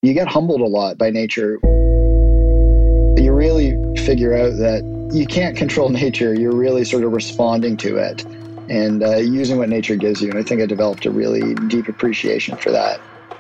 you get humbled a lot by nature. You really figure out that you can't control nature. You're really sort of responding to it and using what nature gives you. And I think I developed a really deep appreciation for that.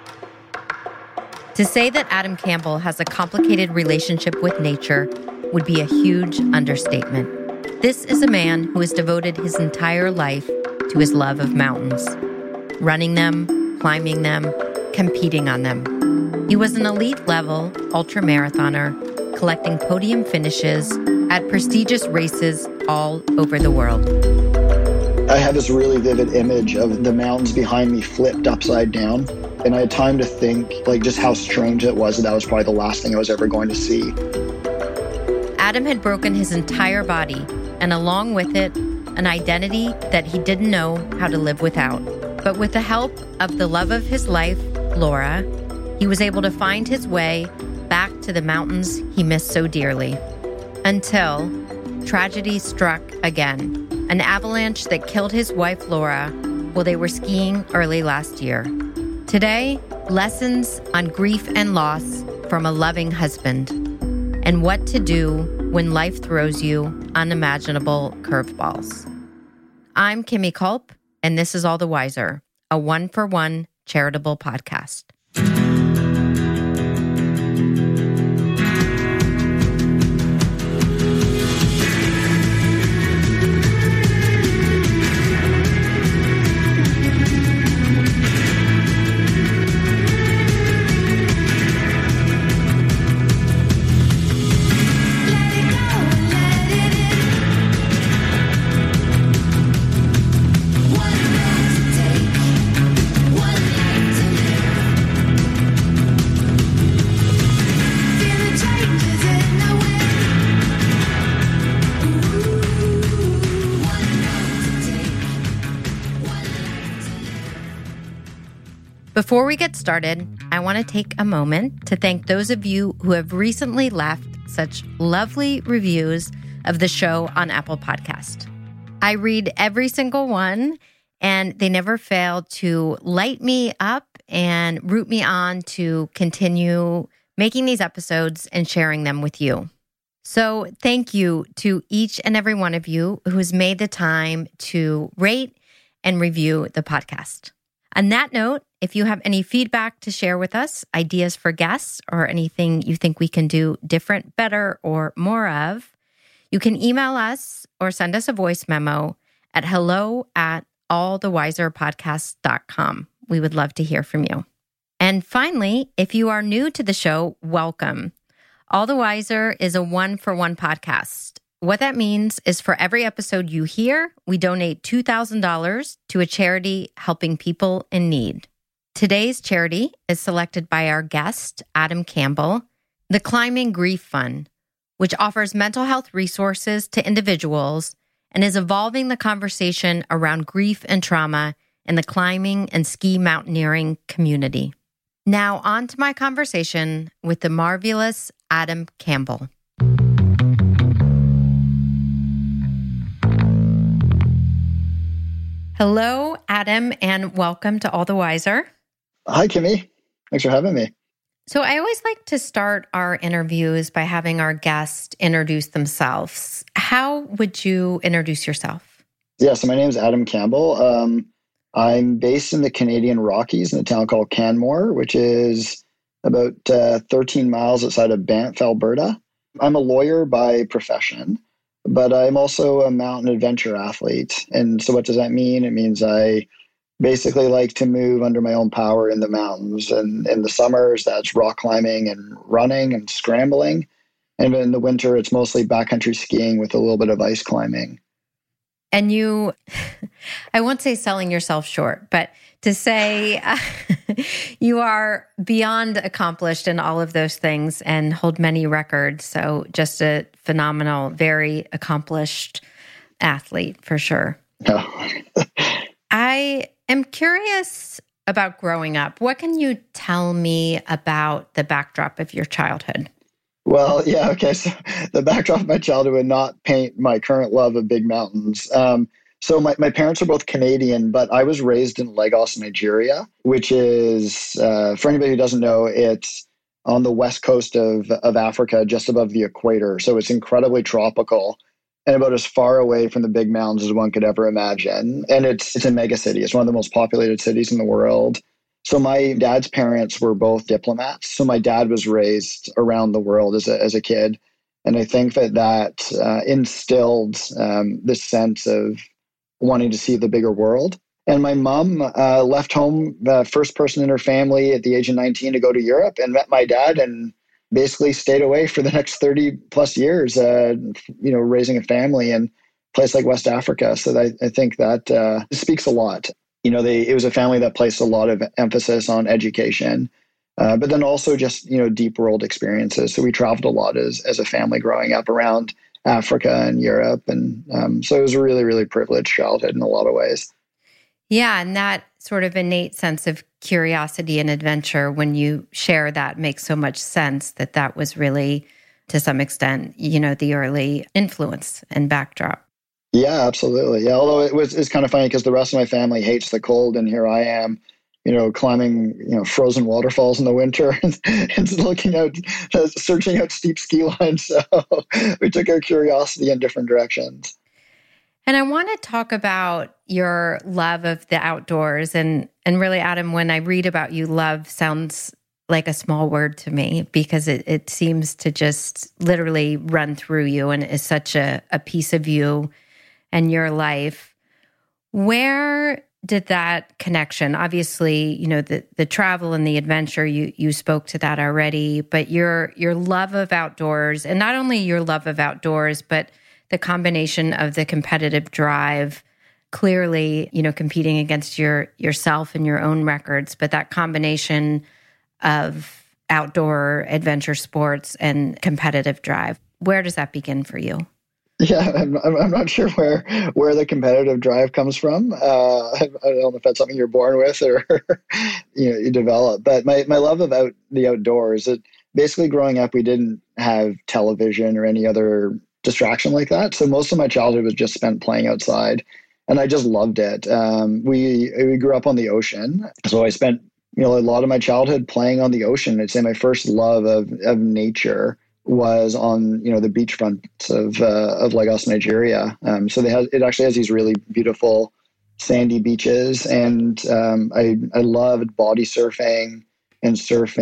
To say that Adam Campbell has a complicated relationship with nature would be a huge understatement. This is a man who has devoted his entire life to his love of mountains, running them, climbing them, competing on them. He was an elite-level ultramarathoner, collecting podium finishes at prestigious races all over the world. I have this really vivid image of the mountains behind me flipped upside down. And I had time to think just how strange it was that was probably the last thing I was ever going to see. Adam had broken his entire body, and along with it, an identity that he didn't know how to live without. But with the help of the love of his life, Laura, he was able to find his way back to the mountains he missed so dearly. Until tragedy struck again, an avalanche that killed his wife, Laura, while they were skiing early last year. Today, lessons on grief and loss from a loving husband, and what to do when life throws you unimaginable curveballs. I'm Kimmy Culp, and this is All the Wiser, a one-for-one charitable podcast. Before we get started, I want to take a moment to thank those of you who have recently left such lovely reviews of the show on Apple Podcast. I read every single one, and they never fail to light me up and root me on to continue making these episodes and sharing them with you. So thank you to each and every one of you who has made the time to rate and review the podcast. On that note, if you have any feedback to share with us, ideas for guests, or anything you think we can do different, better, or more of, you can email us or send us a voice memo at hello@allthewiserpodcast.com. We would love to hear from you. And finally, if you are new to the show, welcome. All the Wiser is a one-for-one podcast. What that means is for every episode you hear, we donate $2,000 to a charity helping people in need. Today's charity is selected by our guest, Adam Campbell, the Climbing Grief Fund, which offers mental health resources to individuals and is evolving the conversation around grief and trauma in the climbing and ski mountaineering community. Now on to my conversation with the marvelous Adam Campbell. Hello, Adam, and welcome to All the Wiser. Hi, Kimmy. Thanks for having me. So I always like to start our interviews by having our guests introduce themselves. How would you introduce yourself? Yeah, so my name is Adam Campbell. I'm based in the Canadian Rockies in a town called Canmore, which is about 13 miles outside of Banff, Alberta. I'm a lawyer by profession, but I'm also a mountain adventure athlete. And so what does that mean? It means I basically like to move under my own power in the mountains. And in the summers, that's rock climbing and running and scrambling. And in the winter, it's mostly backcountry skiing with a little bit of ice climbing. And you, I won't say selling yourself short, but to say you are beyond accomplished in all of those things and hold many records. So just a phenomenal, very accomplished athlete for sure. Oh. I am curious about growing up. What can you tell me about the backdrop of your childhood? Well, yeah, okay. So the backdrop of my childhood would not paint my current love of big mountains. So my parents are both Canadian, but I was raised in Lagos, Nigeria, which is, for anybody who doesn't know, it's on the west coast of Africa, just above the equator. So it's incredibly tropical and about as far away from the big mountains as one could ever imagine. And it's a mega city. It's one of the most populated cities in the world. So my dad's parents were both diplomats. So my dad was raised around the world as a kid. And I think that instilled this sense of wanting to see the bigger world. And my mom left home, the first person in her family at the age of 19 to go to Europe, and met my dad and basically stayed away for the next 30 plus years, raising a family in a place like West Africa. So I think that speaks a lot. It was a family that placed a lot of emphasis on education, but then also just, deep world experiences. So we traveled a lot as a family growing up around Africa and Europe. And so it was a really, really privileged childhood in a lot of ways. Yeah, and that sort of innate sense of curiosity and adventure, when you share that, makes so much sense that was really, to some extent, the early influence and backdrop. Yeah, absolutely. Yeah, although it's kind of funny because the rest of my family hates the cold, and here I am, climbing, frozen waterfalls in the winter and looking out, searching out steep ski lines. So we took our curiosity in different directions. And I want to talk about your love of the outdoors. And really, Adam, when I read about you, love sounds like a small word to me, because it seems to just literally run through you and is such a piece of you and your life. Where did that connection, obviously, the travel and the adventure, you spoke to that already, but your love of outdoors, and not only your love of outdoors, but the combination of the competitive drive, clearly, competing against yourself and your own records, but that combination of outdoor adventure sports and competitive drive. Where does that begin for you? Yeah, I'm not sure where the competitive drive comes from. I don't know if that's something you're born with or you develop. But my love of the outdoors. Basically, growing up, we didn't have television or any other distraction like that. So most of my childhood was just spent playing outside, and I just loved it. We grew up on the ocean, so I spent a lot of my childhood playing on the ocean. I'd say my first love of nature was on the beachfronts of Lagos, Nigeria. So it actually has these really beautiful sandy beaches, and I loved body surfing and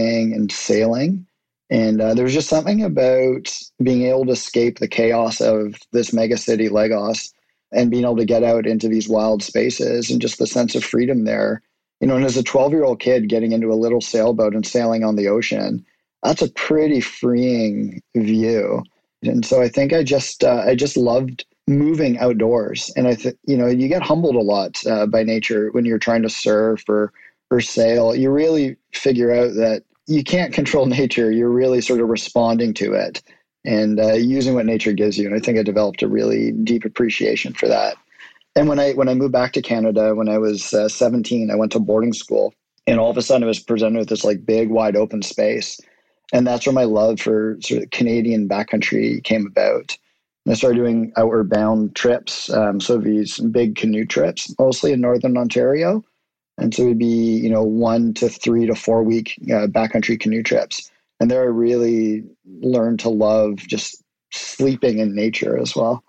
sailing. And there was just something about being able to escape the chaos of this mega city, Lagos, and being able to get out into these wild spaces and just the sense of freedom there. And as a 12-year-old kid getting into a little sailboat and sailing on the ocean, that's a pretty freeing view. And so I think I just loved moving outdoors. And you get humbled a lot by nature when you're trying to surf or sail. You really figure out that you can't control nature. You're really sort of responding to it and using what nature gives you. And I think I developed a really deep appreciation for that. And when I moved back to Canada, when I was 17, I went to boarding school, and all of a sudden I was presented with this big, wide open space. And that's where my love for sort of Canadian backcountry came about. And I started doing outward bound trips. So these big canoe trips, mostly in Northern Ontario. And so it'd be, 1 to 3 to 4 week backcountry canoe trips. And there I really learned to love just sleeping in nature as well.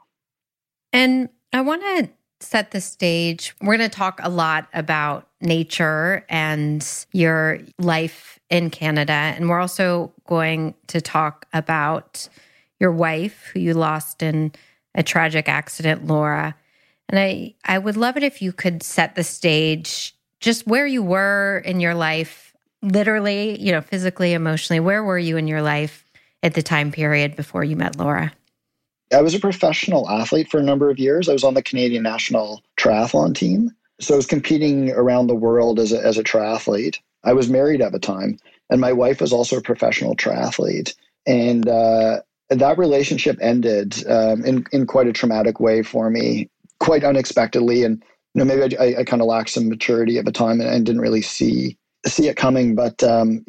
And I want to set the stage. We're going to talk a lot about nature and your life in Canada. And we're also going to talk about your wife, who you lost in a tragic accident, Laura. And I would love it if you could set the stage, just where you were in your life, literally, physically, emotionally. Where were you in your life at the time period before you met Laura? I was a professional athlete for a number of years. I was on the Canadian national triathlon team. So I was competing around the world as a triathlete. I was married at the time, and my wife was also a professional triathlete. And that relationship ended in quite a traumatic way for me, quite unexpectedly. And maybe I kind of lacked some maturity at the time and didn't really see it coming. But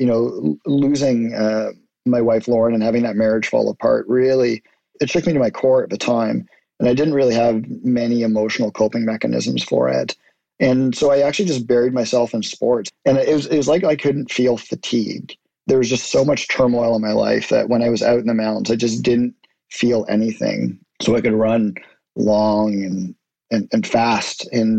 losing my wife Lauren and having that marriage fall apart really, it shook me to my core at the time. And I didn't really have many emotional coping mechanisms for it. And so I actually just buried myself in sports. And it was like I couldn't feel fatigue. there was just so much turmoil in my life that when I was out in the mountains, I just didn't feel anything. So I could run long and fast. And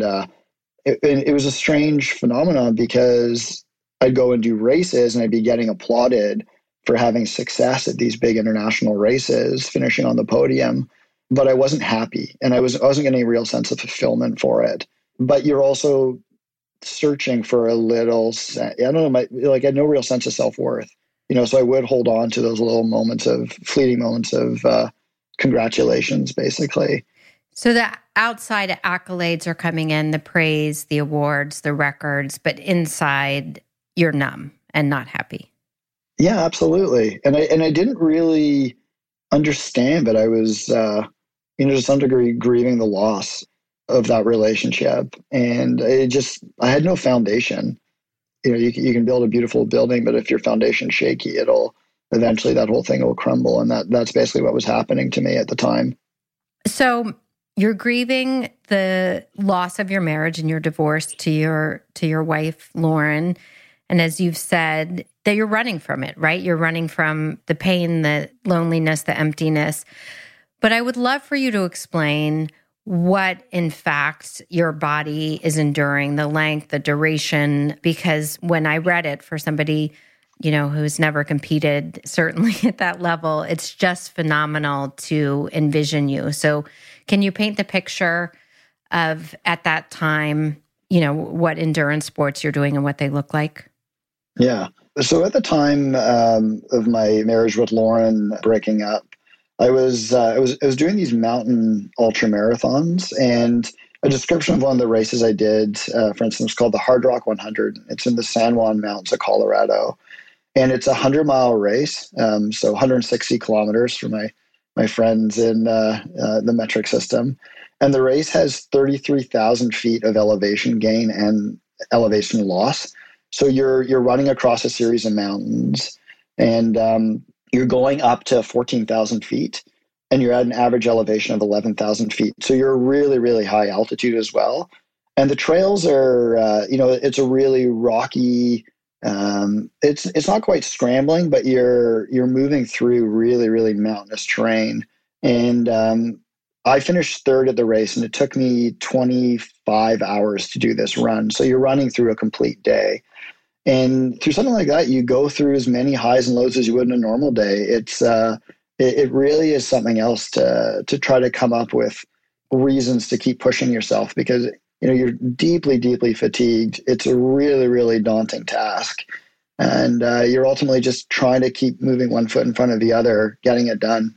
it was a strange phenomenon because I'd go and do races and I'd be getting applauded for having success at these big international races, finishing on the podium. But I wasn't happy, and I wasn't getting a real sense of fulfillment for it. But you're also searching for a little, I don't know, I had no real sense of self-worth, so I would hold on to those little fleeting moments of congratulations, basically. So the outside accolades are coming in, the praise, the awards, the records, but inside you're numb and not happy. Yeah, absolutely. And I didn't really understand, but I was, to some degree, grieving the loss of that relationship. And I had no foundation. You can build a beautiful building, but if your foundation's shaky, eventually that whole thing will crumble. And that's basically what was happening to me at the time. So you're grieving the loss of your marriage and your divorce to your wife, Lauren. And as you've said, that you're running from it, right? You're running from the pain, the loneliness, the emptiness. But I would love for you to explain what, in fact, your body is enduring, the length, the duration, because when I read it for somebody, who's never competed, certainly at that level, it's just phenomenal to envision you. So can you paint the picture of, at that time, what endurance sports you're doing and what they look like? Yeah. So at the time of my marriage with Lauren breaking up, I was doing these mountain ultra marathons, and a description of one of the races I did, for instance, was called the Hard Rock 100. It's in the San Juan Mountains of Colorado, and it's a 100-mile race, so 160 kilometers for my friends in the metric system. And the race has 33,000 feet of elevation gain and elevation loss. So you're running across a series of mountains, and you're going up to 14,000 feet, and you're at an average elevation of 11,000 feet. So you're really, really high altitude as well. And the trails are, it's a really rocky. It's not quite scrambling, but you're moving through really, really mountainous terrain. And I finished third at the race, and it took me 25 hours to do this run. So you're running through a complete day. And through something like that, you go through as many highs and lows as you would in a normal day. It really is something else to try to come up with reasons to keep pushing yourself, because you're deeply, deeply fatigued. It's a really, really daunting task. And you're ultimately just trying to keep moving one foot in front of the other, getting it done.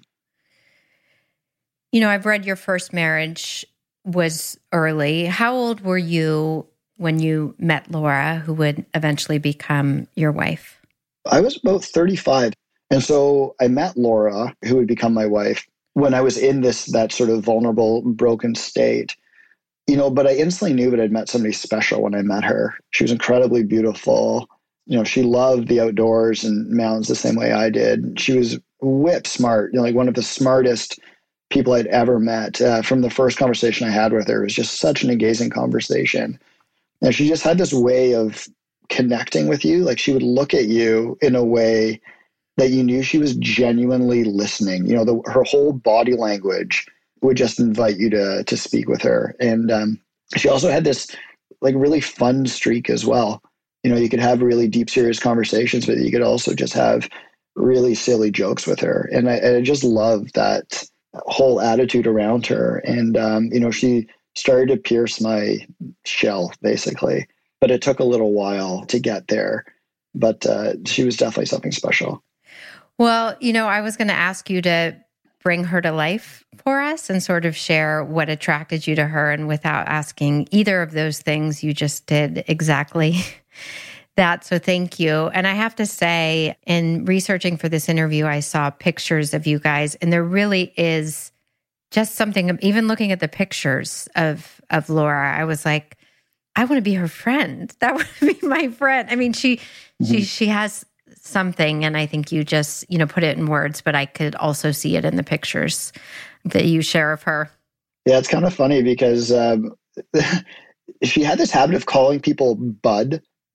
I've read your first marriage was early. How old were you when you met Laura, who would eventually become your wife? I was about 35. And so I met Laura, who would become my wife, when I was in that sort of vulnerable, broken state. But I instantly knew that I'd met somebody special when I met her. She was incredibly beautiful. She loved the outdoors and mountains the same way I did. She was whip smart, like one of the smartest people I'd ever met. From the first conversation I had with her, it was just such an engaging conversation. And she just had this way of connecting with you. Like, she would look at you in a way that you knew she was genuinely listening. Her whole body language would just invite you to speak with her. And she also had this really fun streak as well. You could have really deep, serious conversations, but you could also just have really silly jokes with her. And I just loved that whole attitude around her. And, she started to pierce my shell, basically. But it took a little while to get there. But she was definitely something special. Well, I was going to ask you to bring her to life for us and sort of share what attracted you to her. And without asking either of those things, you just did exactly that. So thank you. And I have to say, in researching for this interview, I saw pictures of you guys, and there really is just something, even looking at the pictures of Laura, I was like, I want to be her friend. That would be my friend. I mean, she has something, and I think you just, put it in words, but I could also see it in the pictures that you share of her. Yeah, it's kind of funny because she had this habit of calling people bud.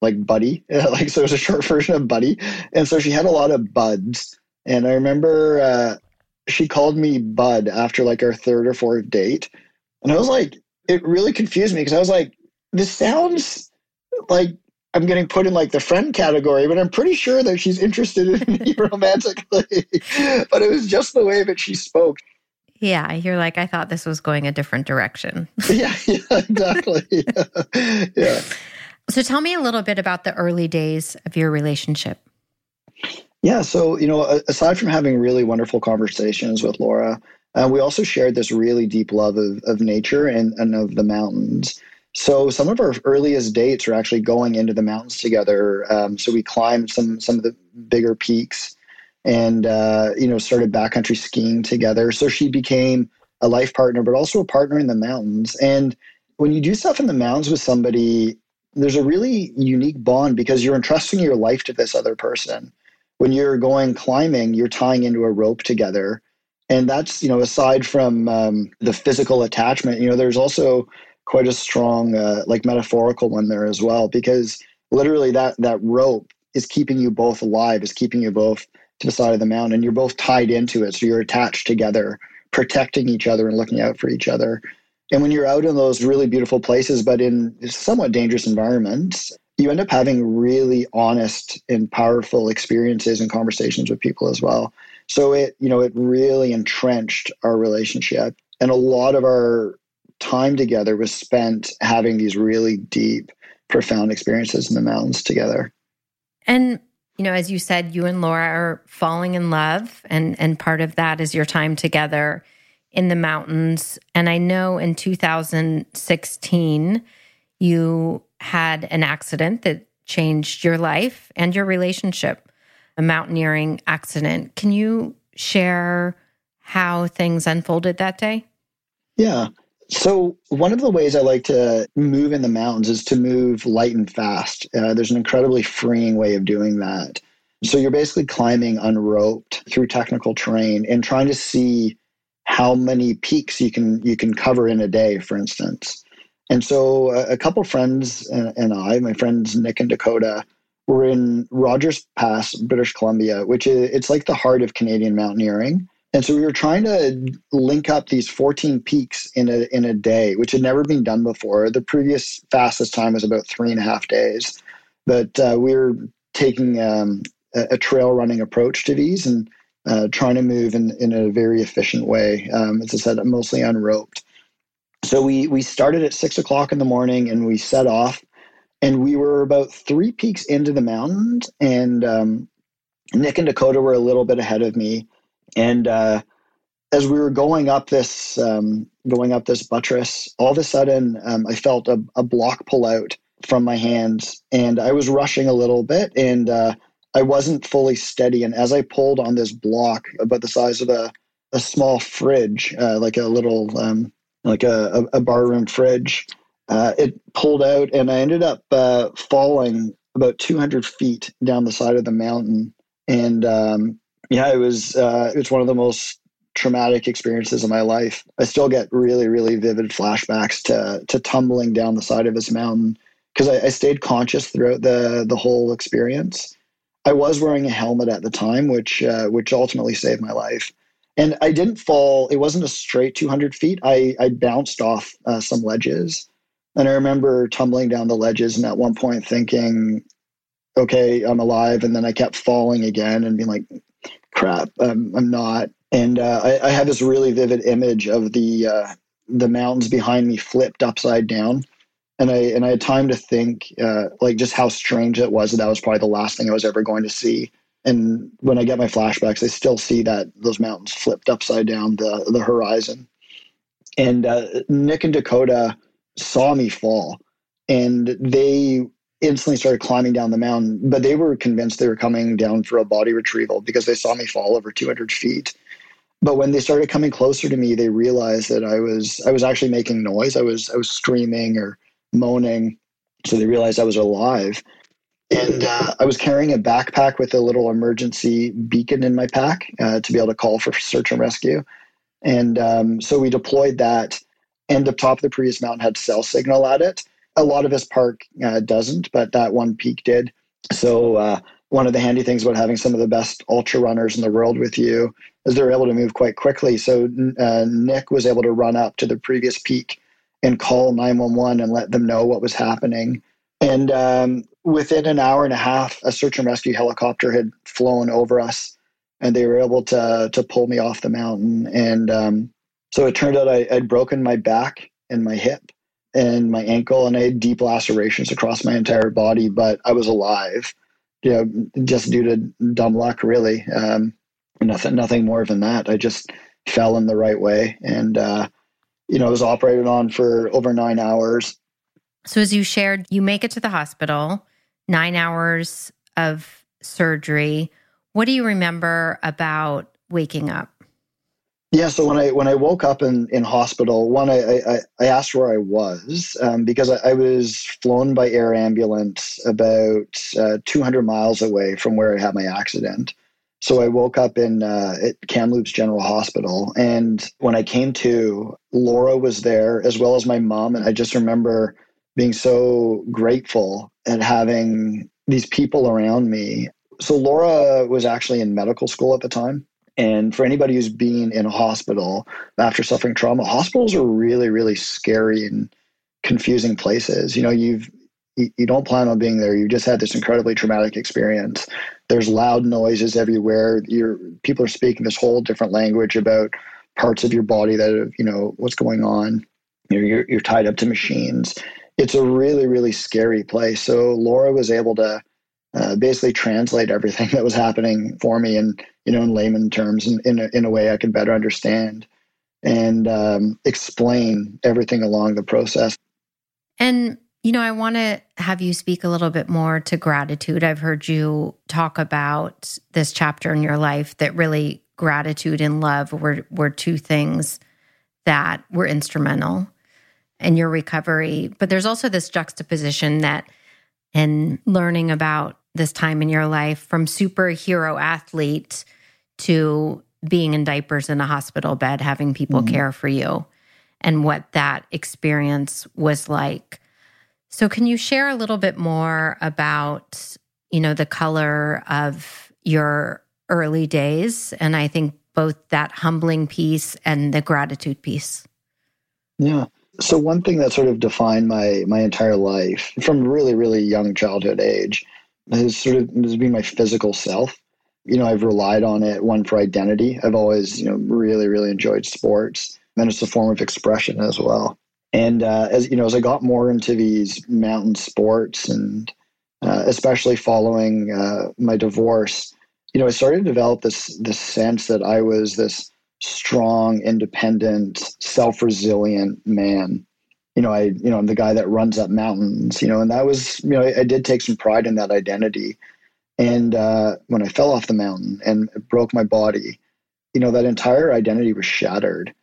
like Buddy, like so it was a short version of Buddy, and so she had a lot of buds. And I remember she called me Bud after like our third or fourth date, and I was like, it really confused me because I was like, this sounds like I'm getting put in like the friend category, but I'm pretty sure that she's interested in me romantically. But it was just the way that she spoke. Yeah, you're like, I thought this was going a different direction. Yeah, exactly. Yeah. So tell me a little bit about the early days of your relationship. Yeah, so, aside from having really wonderful conversations with Laura, we also shared this really deep love of nature and of the mountains. So some of our earliest dates were actually going into the mountains together. So we climbed some of the bigger peaks and, started backcountry skiing together. So she became a life partner, but also a partner in the mountains. And when you do stuff in the mountains with somebody, there's a really unique bond because you're entrusting your life to this other person. When you're going climbing, you're tying into a rope together. And that's, aside from the physical attachment, there's also quite a strong, metaphorical one there as well, because literally that rope is keeping you both alive, is keeping you both to the side of the mountain, and you're both tied into it. So you're attached together, protecting each other and looking out for each other. And when you're out in those really beautiful places, but in somewhat dangerous environments, you end up having really honest and powerful experiences and conversations with people as well. So it really entrenched our relationship. And a lot of our time together was spent having these really deep, profound experiences in the mountains together. And, as you said, you and Laura are falling in love, and part of that is your time together in the mountains. And I know in 2016, you had an accident that changed your life and your relationship, a mountaineering accident. Can you share how things unfolded that day? Yeah. So one of the ways I like to move in the mountains is to move light and fast. There's an incredibly freeing way of doing that. So you're basically climbing unroped through technical terrain and trying to see how many peaks you can cover in a day, for instance. And so a couple friends and my friends Nick and Dakota, were in Rogers Pass, British Columbia, which it's like the heart of Canadian mountaineering. And so we were trying to link up these 14 peaks in a day, which had never been done before. The previous fastest time was about 3.5 days. But we were taking a trail running approach to these and trying to move in a very efficient way. As I said, mostly unroped. So we started at 6 o'clock in the morning and we set off. And we were about 3 peaks into the mountains. And Nick and Dakota were a little bit ahead of me. And as we were going up this buttress, all of a sudden I felt a block pull out from my hands, and I was rushing a little bit, and I wasn't fully steady. And as I pulled on this block about the size of a small fridge, like a little like a barroom fridge, it pulled out, and I ended up falling about 200 feet down the side of the mountain. And it was one of the most traumatic experiences of my life. I still get really, really vivid flashbacks to tumbling down the side of this mountain because I stayed conscious throughout the whole experience. I was wearing a helmet at the time, which ultimately saved my life. And I didn't fall. It wasn't a straight 200 feet. I bounced off some ledges. And I remember tumbling down the ledges and at one point thinking, okay, I'm alive. And then I kept falling again and being like, crap, I'm not. And I had this really vivid image of the mountains behind me flipped upside down. And I had time to think like just how strange it was that was probably the last thing I was ever going to see. And when I get my flashbacks, I still see those mountains flipped upside down the horizon. And Nick and Dakota saw me fall, and they instantly started climbing down the mountain, but they were convinced they were coming down for a body retrieval because they saw me fall over 200 feet. But when they started coming closer to me, they realized that I was actually making noise. I was screaming or moaning. So they realized I was alive. And I was carrying a backpack with a little emergency beacon in my pack to be able to call for search and rescue. And so we deployed that, and the top of the Prius mountain had cell signal at it. A lot of this park doesn't, but that one peak did. So one of the handy things about having some of the best ultra runners in the world with you is they're able to move quite quickly. So Nick was able to run up to the previous peak and call 911 and let them know what was happening. And within an hour and a half, a search and rescue helicopter had flown over us, and they were able to pull me off the mountain. And so it turned out I'd broken my back and my hip and my ankle, and I had deep lacerations across my entire body, but I was alive, just due to dumb luck, really. Nothing more than that. I just fell in the right way. And, I was operated on for over 9 hours. So as you shared, you make it to the hospital, 9 hours of surgery. What do you remember about waking up? Yeah, so when I woke up in hospital, one, I asked where I was because I was flown by air ambulance about 200 miles away from where I had my accident. So I woke up at Kamloops General Hospital, and when I came to, Laura was there as well as my mom, and I just remember being so grateful at having these people around me. So Laura was actually in medical school at the time. And for anybody who's been in a hospital after suffering trauma, hospitals are really, really scary and confusing places. You don't plan on being there. You just had this incredibly traumatic experience. There's loud noises everywhere. People are speaking this whole different language about parts of your body that what's going on. You're tied up to machines. It's a really, really scary place. So Laura was able to basically translate everything that was happening for me in layman terms, in a way I could better understand, and explain everything along the process. And, I want to have you speak a little bit more to gratitude. I've heard you talk about this chapter in your life that really gratitude and love were two things that were instrumental in your recovery. But there's also this juxtaposition that in learning about this time in your life, from superhero athlete to being in diapers in a hospital bed, having people care for you, and what that experience was like. So can you share a little bit more about, the color of your early days? And I think both that humbling piece and the gratitude piece. Yeah. So one thing that sort of defined my entire life from really, really young childhood age has been my physical self. I've relied on it, one, for identity. I've always, really, really enjoyed sports. And it's a form of expression as well. And as I got more into these mountain sports, and especially following my divorce, I started to develop this sense that I was this strong, independent, self-resilient man. I'm the guy that runs up mountains, and that was, I did take some pride in that identity. And when I fell off the mountain and broke my body, that entire identity was shattered.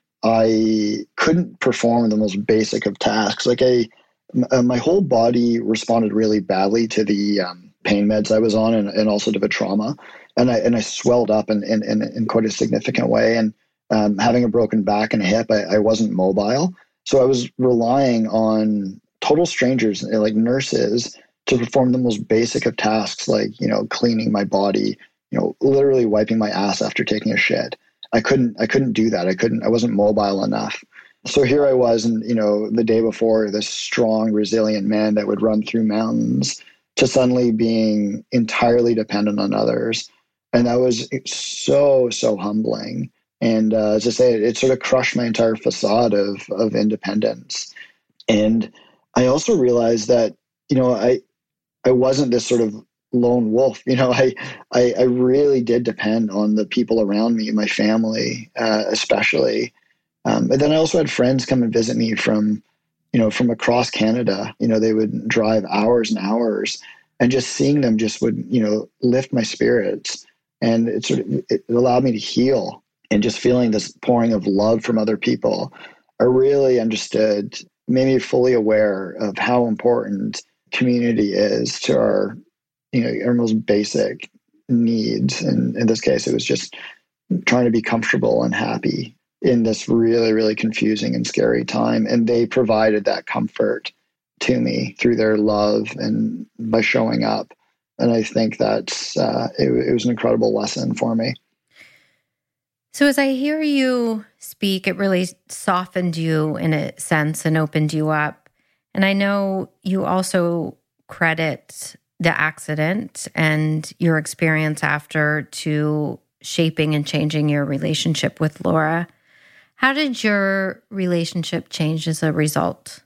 I couldn't perform the most basic of tasks. Like my whole body responded really badly to the pain meds I was on, and also to the trauma. And I swelled up in quite a significant way. And having a broken back and a hip, I wasn't mobile. So I was relying on total strangers, like nurses, to perform the most basic of tasks, like, cleaning my body, literally wiping my ass after taking a shit. I couldn't do that. I wasn't mobile enough. So here I was, and the day before, this strong, resilient man that would run through mountains, to suddenly being entirely dependent on others. And that was so, so humbling. And as I say, it sort of crushed my entire facade of independence. And I also realized that, I wasn't this sort of lone wolf. I really did depend on the people around me, my family, especially. But then I also had friends come and visit me from across Canada. They would drive hours and hours, and just seeing them just would, lift my spirits. And it allowed me to heal. And just feeling this pouring of love from other people, I really understood, made me fully aware of how important community is to our most basic needs. And in this case, it was just trying to be comfortable and happy in this really, really confusing and scary time. And they provided that comfort to me through their love and by showing up. And I think that's it was an incredible lesson for me. So as I hear you speak, it really softened you in a sense and opened you up. And I know you also credit the accident and your experience after to shaping and changing your relationship with Laura. How did your relationship change as a result?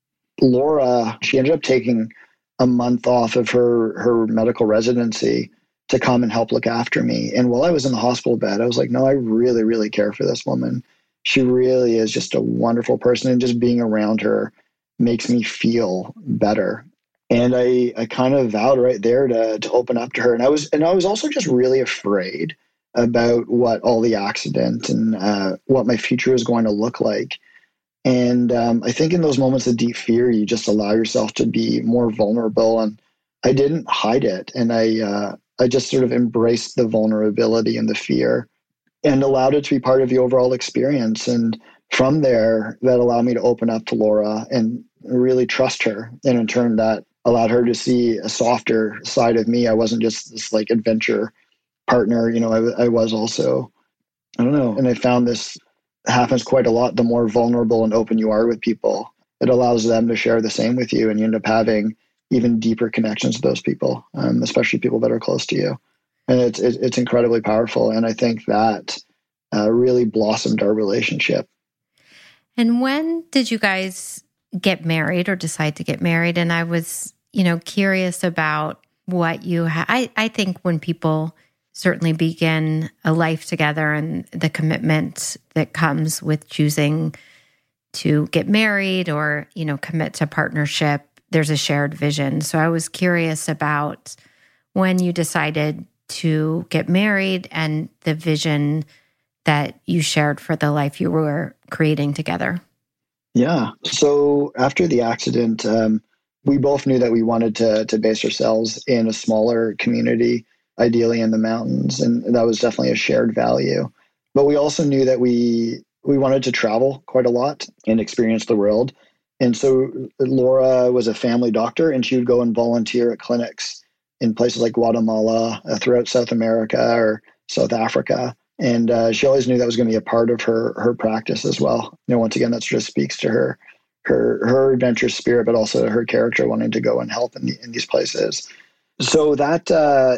Laura, she ended up taking a month off of her medical residency to come and help look after me. And while I was in the hospital bed, I was like, no, I really, really care for this woman. She really is just a wonderful person. And just being around her makes me feel better. And I kind of vowed right there to open up to her. And I was also just really afraid about what all the accident and what my future is going to look like. And I think in those moments of deep fear, you just allow yourself to be more vulnerable. And I didn't hide it. And I just sort of embraced the vulnerability and the fear and allowed it to be part of the overall experience. And from there, that allowed me to open up to Laura and really trust her. And in turn, that allowed her to see a softer side of me. I wasn't just this like adventure partner. I was also, I don't know. And I found this happens quite a lot. The more vulnerable and open you are with people, it allows them to share the same with you. And you end up having even deeper connections with those people, especially people that are close to you. And it's incredibly powerful. And I think that really blossomed our relationship. And when did you guys get married or decide to get married? And I was, curious about what you I think when people certainly begin a life together and the commitment that comes with choosing to get married or, commit to partnership, there's a shared vision. So I was curious about when you decided to get married and the vision that you shared for the life you were creating together. Yeah. So after the accident, we both knew that we wanted to base ourselves in a smaller community, ideally in the mountains. And that was definitely a shared value. But we also knew that we wanted to travel quite a lot and experience the world. And so Laura was a family doctor, and she would go and volunteer at clinics in places like Guatemala, throughout South America or South Africa. And she always knew that was going to be a part of her practice as well. Once again, that sort of speaks to her adventurous spirit, but also her character wanting to go and help in these places. So that,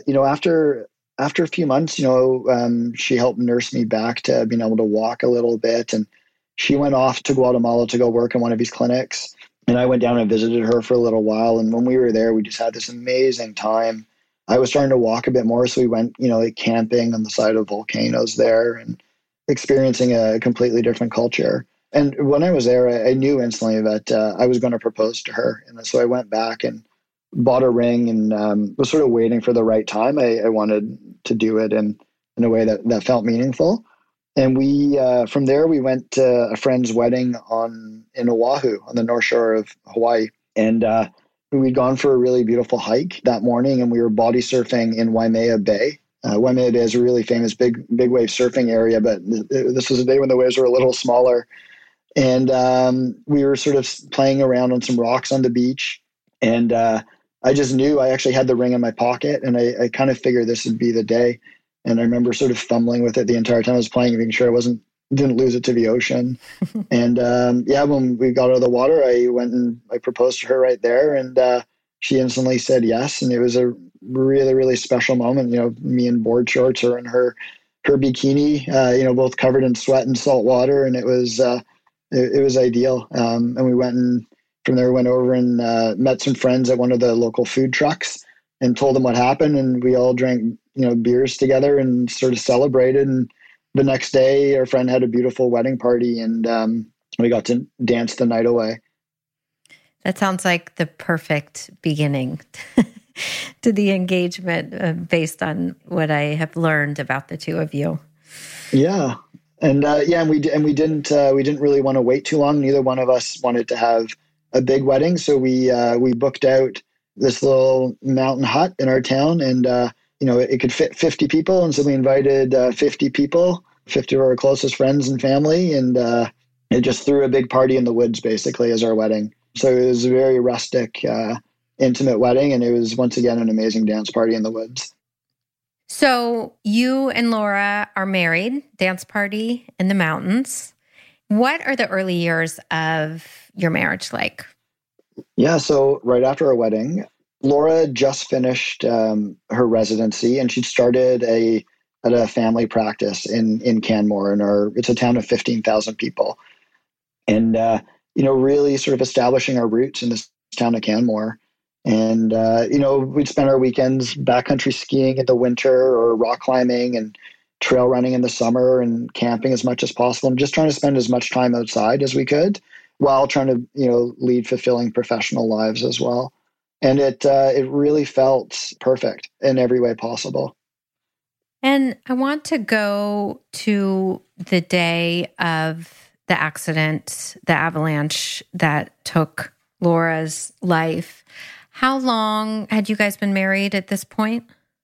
after a few months, she helped nurse me back to being able to walk a little bit. And she went off to Guatemala to go work in one of these clinics. And I went down and visited her for a little while. And when we were there, we just had this amazing time. I was starting to walk a bit more. So we went, camping on the side of volcanoes there and experiencing a completely different culture. And when I was there, I knew instantly that I was going to propose to her. And so I went back and bought a ring and was sort of waiting for the right time. I wanted to do it in a way that felt meaningful. And we, from there, we went to a friend's wedding in Oahu on the North Shore of Hawaii. And we'd gone for a really beautiful hike that morning, and we were body surfing in Waimea Bay. Waimea Bay is a really famous big wave surfing area, but this was a day when the waves were a little smaller. And we were sort of playing around on some rocks on the beach. And I just knew I actually had the ring in my pocket, and I kind of figured this would be the day. And I remember sort of fumbling with it the entire time I was playing, making sure I didn't lose it to the ocean. And when we got out of the water, I went and I proposed to her right there, and she instantly said yes. And it was a really, really special moment. Me in board shorts, her in her bikini, both covered in sweat and salt water, and it was ideal. And we went and from there we went over and met some friends at one of the local food trucks and told them what happened, and we all drank beers together and sort of celebrated. And the next day, our friend had a beautiful wedding party, and we got to dance the night away. That sounds like the perfect beginning to the engagement based on what I have learned about the two of you. Yeah. And we didn't really want to wait too long. Neither one of us wanted to have a big wedding. So we booked out this little mountain hut in our town, and it could fit 50 people. And so we invited 50 people, 50 of our closest friends and family. And it just threw a big party in the woods, basically, as our wedding. So it was a very rustic, intimate wedding. And it was, once again, an amazing dance party in the woods. So you and Laura are married, dance party in the mountains. What are the early years of your marriage like? Yeah, so right after our wedding, Laura just finished her residency, and she'd started at a family practice in Canmore, it's a town of 15,000 people, and really sort of establishing our roots in this town of Canmore. And we'd spend our weekends backcountry skiing in the winter, or rock climbing and trail running in the summer, and camping as much as possible, and just trying to spend as much time outside as we could, while trying to lead fulfilling professional lives as well. And it really felt perfect in every way possible. And I want to go to the day of the accident, the avalanche that took Laura's life. How long had you guys been married at this point?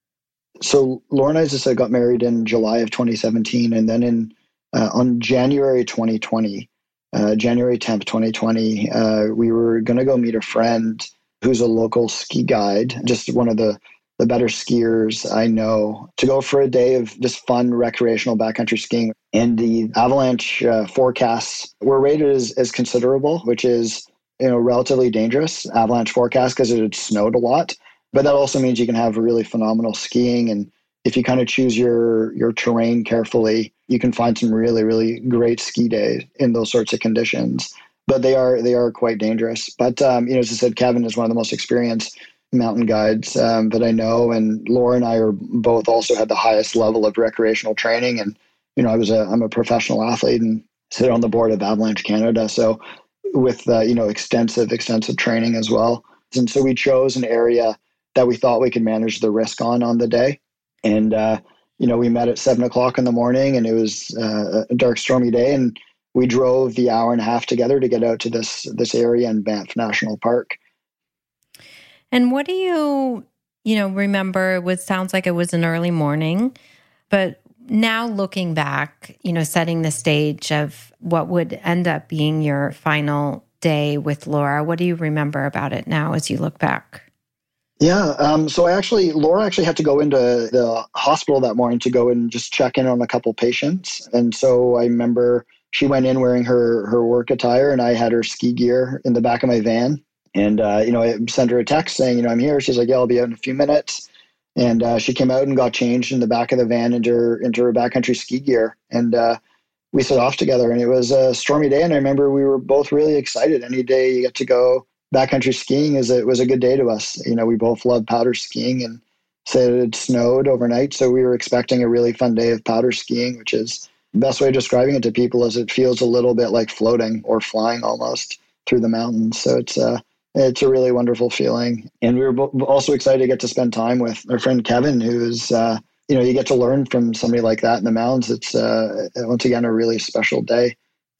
So Laura and I, as I said, got married in July of 2017, and then on January 2020, January 10th, 2020, we were going to go meet a friend who's a local ski guide, just one of the better skiers I know, to go for a day of just fun recreational backcountry skiing. And the avalanche forecasts were rated as considerable, which is relatively dangerous avalanche forecast, because it had snowed a lot. But that also means you can have really phenomenal skiing. And if you kind of choose your terrain carefully, you can find some really, really great ski days in those sorts of conditions. But they are quite dangerous. But as I said, Kevin is one of the most experienced mountain guides that I know, and Laura and I are both also had the highest level of recreational training. And I'm a professional athlete and sit on the board of Avalanche Canada, so with extensive training as well. And so we chose an area that we thought we could manage the risk on the day. And we met at 7:00 in the morning, and it was a dark, stormy day, and we drove the hour and a half together to get out to this area in Banff National Park. And what do you remember? Sounds like it was an early morning, but now looking back, setting the stage of what would end up being your final day with Laura, what do you remember about it now as you look back? Yeah. So Laura actually had to go into the hospital that morning to go and just check in on a couple patients. And so I remember she went in wearing her work attire, and I had her ski gear in the back of my van. And, I sent her a text saying, I'm here. She's like, yeah, I'll be out in a few minutes. And she came out and got changed in the back of the van into her backcountry ski gear. And we set off together, and it was a stormy day. And I remember we were both really excited. Any day you get to go backcountry skiing was a good day to us. We both love powder skiing, and said it had snowed overnight. So we were expecting a really fun day of powder skiing, which is the best way of describing it to people is it feels a little bit like floating or flying almost through the mountains. So it's a really wonderful feeling. And we were also excited to get to spend time with our friend Kevin, who's, you get to learn from somebody like that in the mountains. It's, once again, a really special day.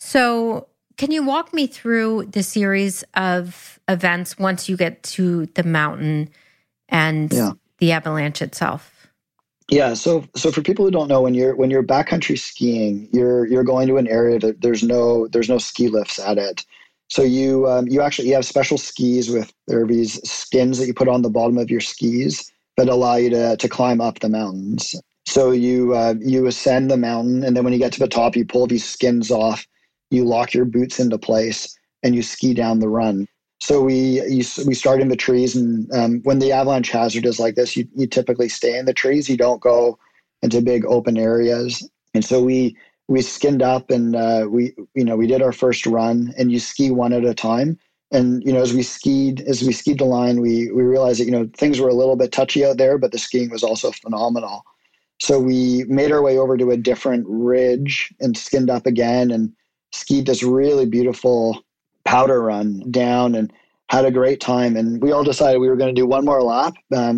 So can you walk me through the series of events once you get to the mountain and the avalanche itself? Yeah. So for people who don't know, when you're backcountry skiing, you're going to an area that there's no ski lifts at it. So you have special skis there are these skins that you put on the bottom of your skis that allow you to climb up the mountains. So you ascend the mountain, and then when you get to the top, you pull these skins off, you lock your boots into place, and you ski down the run. So we start in the trees, and when the avalanche hazard is like this, you typically stay in the trees. You don't go into big open areas. And so we skinned up, and we did our first run, and you ski one at a time. And as we skied the line, we realized that things were a little bit touchy out there, but the skiing was also phenomenal. So we made our way over to a different ridge and skinned up again, and skied this really beautiful powder run down, and had a great time. And we all decided we were going to do one more lap.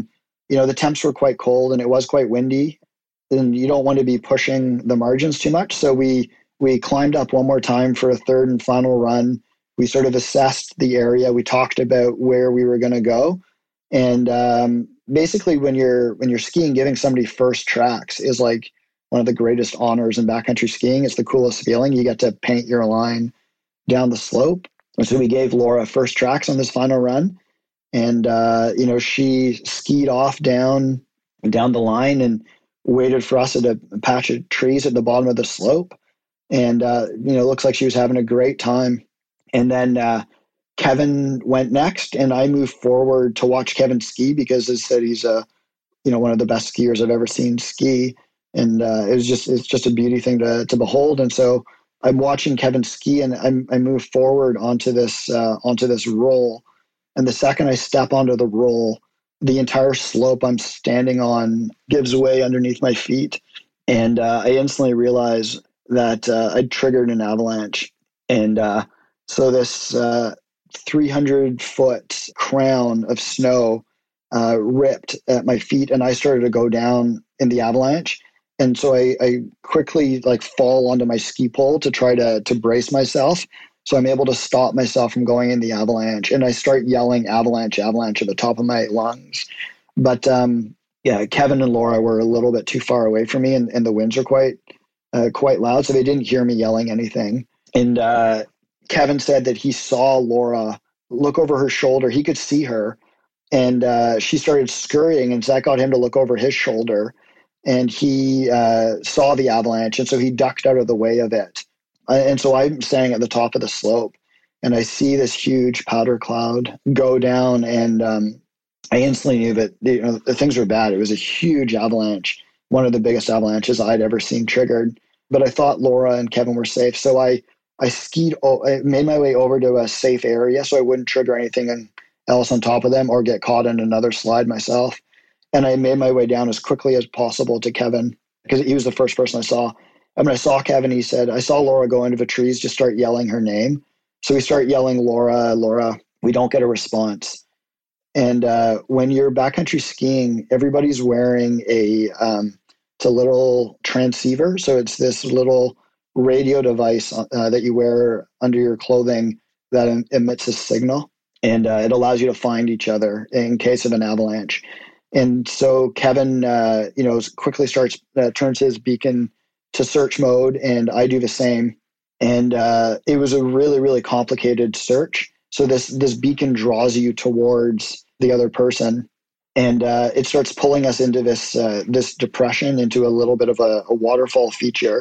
The temps were quite cold, and it was quite windy, and you don't want to be pushing the margins too much. So we climbed up one more time for a third and final run. We sort of assessed the area. We talked about where we were going to go. And basically, when you're skiing, giving somebody first tracks is like one of the greatest honors in backcountry skiing. It's the coolest feeling. You get to paint your line down the slope. And so we gave Laura first tracks on this final run. And, she skied off down the line and waited for us at a patch of trees at the bottom of the slope. And, it looks like she was having a great time. And then Kevin went next, and I moved forward to watch Kevin ski because, as I said, he's one of the best skiers I've ever seen ski. And it's just a beauty thing to behold. And so I'm watching Kevin ski, and I move forward onto this roll. And the second I step onto the roll, the entire slope I'm standing on gives way underneath my feet. And I instantly realize that I'd triggered an avalanche. And so this 300-foot crown of snow ripped at my feet, and I started to go down in the avalanche. And so I quickly fall onto my ski pole to try to brace myself. So I'm able to stop myself from going in the avalanche, and I start yelling avalanche, avalanche at the top of my lungs. But Kevin and Laura were a little bit too far away from me, and the winds are quite loud, so they didn't hear me yelling anything. And Kevin said that he saw Laura look over her shoulder. He could see her, and she started scurrying, and so that got him to look over his shoulder, and he saw the avalanche, and so he ducked out of the way of it. And so I'm standing at the top of the slope, and I see this huge powder cloud go down, and I instantly knew that things were bad. It was a huge avalanche, one of the biggest avalanches I'd ever seen triggered. But I thought Laura and Kevin were safe, so I made my way over to a safe area so I wouldn't trigger anything else on top of them or get caught in another slide myself. And I made my way down as quickly as possible to Kevin because he was the first person I saw. And when I saw Kevin, he said, I saw Laura go into the trees, just start yelling her name. So we start yelling, Laura, Laura. We don't get a response. And when you're backcountry skiing, everybody's wearing it's a little transceiver. So it's this little radio device that you wear under your clothing that emits a signal. And it allows you to find each other in case of an avalanche. And so Kevin, quickly turns his beacon to search mode, and I do the same. And it was a really, really complicated search. So this beacon draws you towards the other person, and it starts pulling us into this depression, into a little bit of a waterfall feature.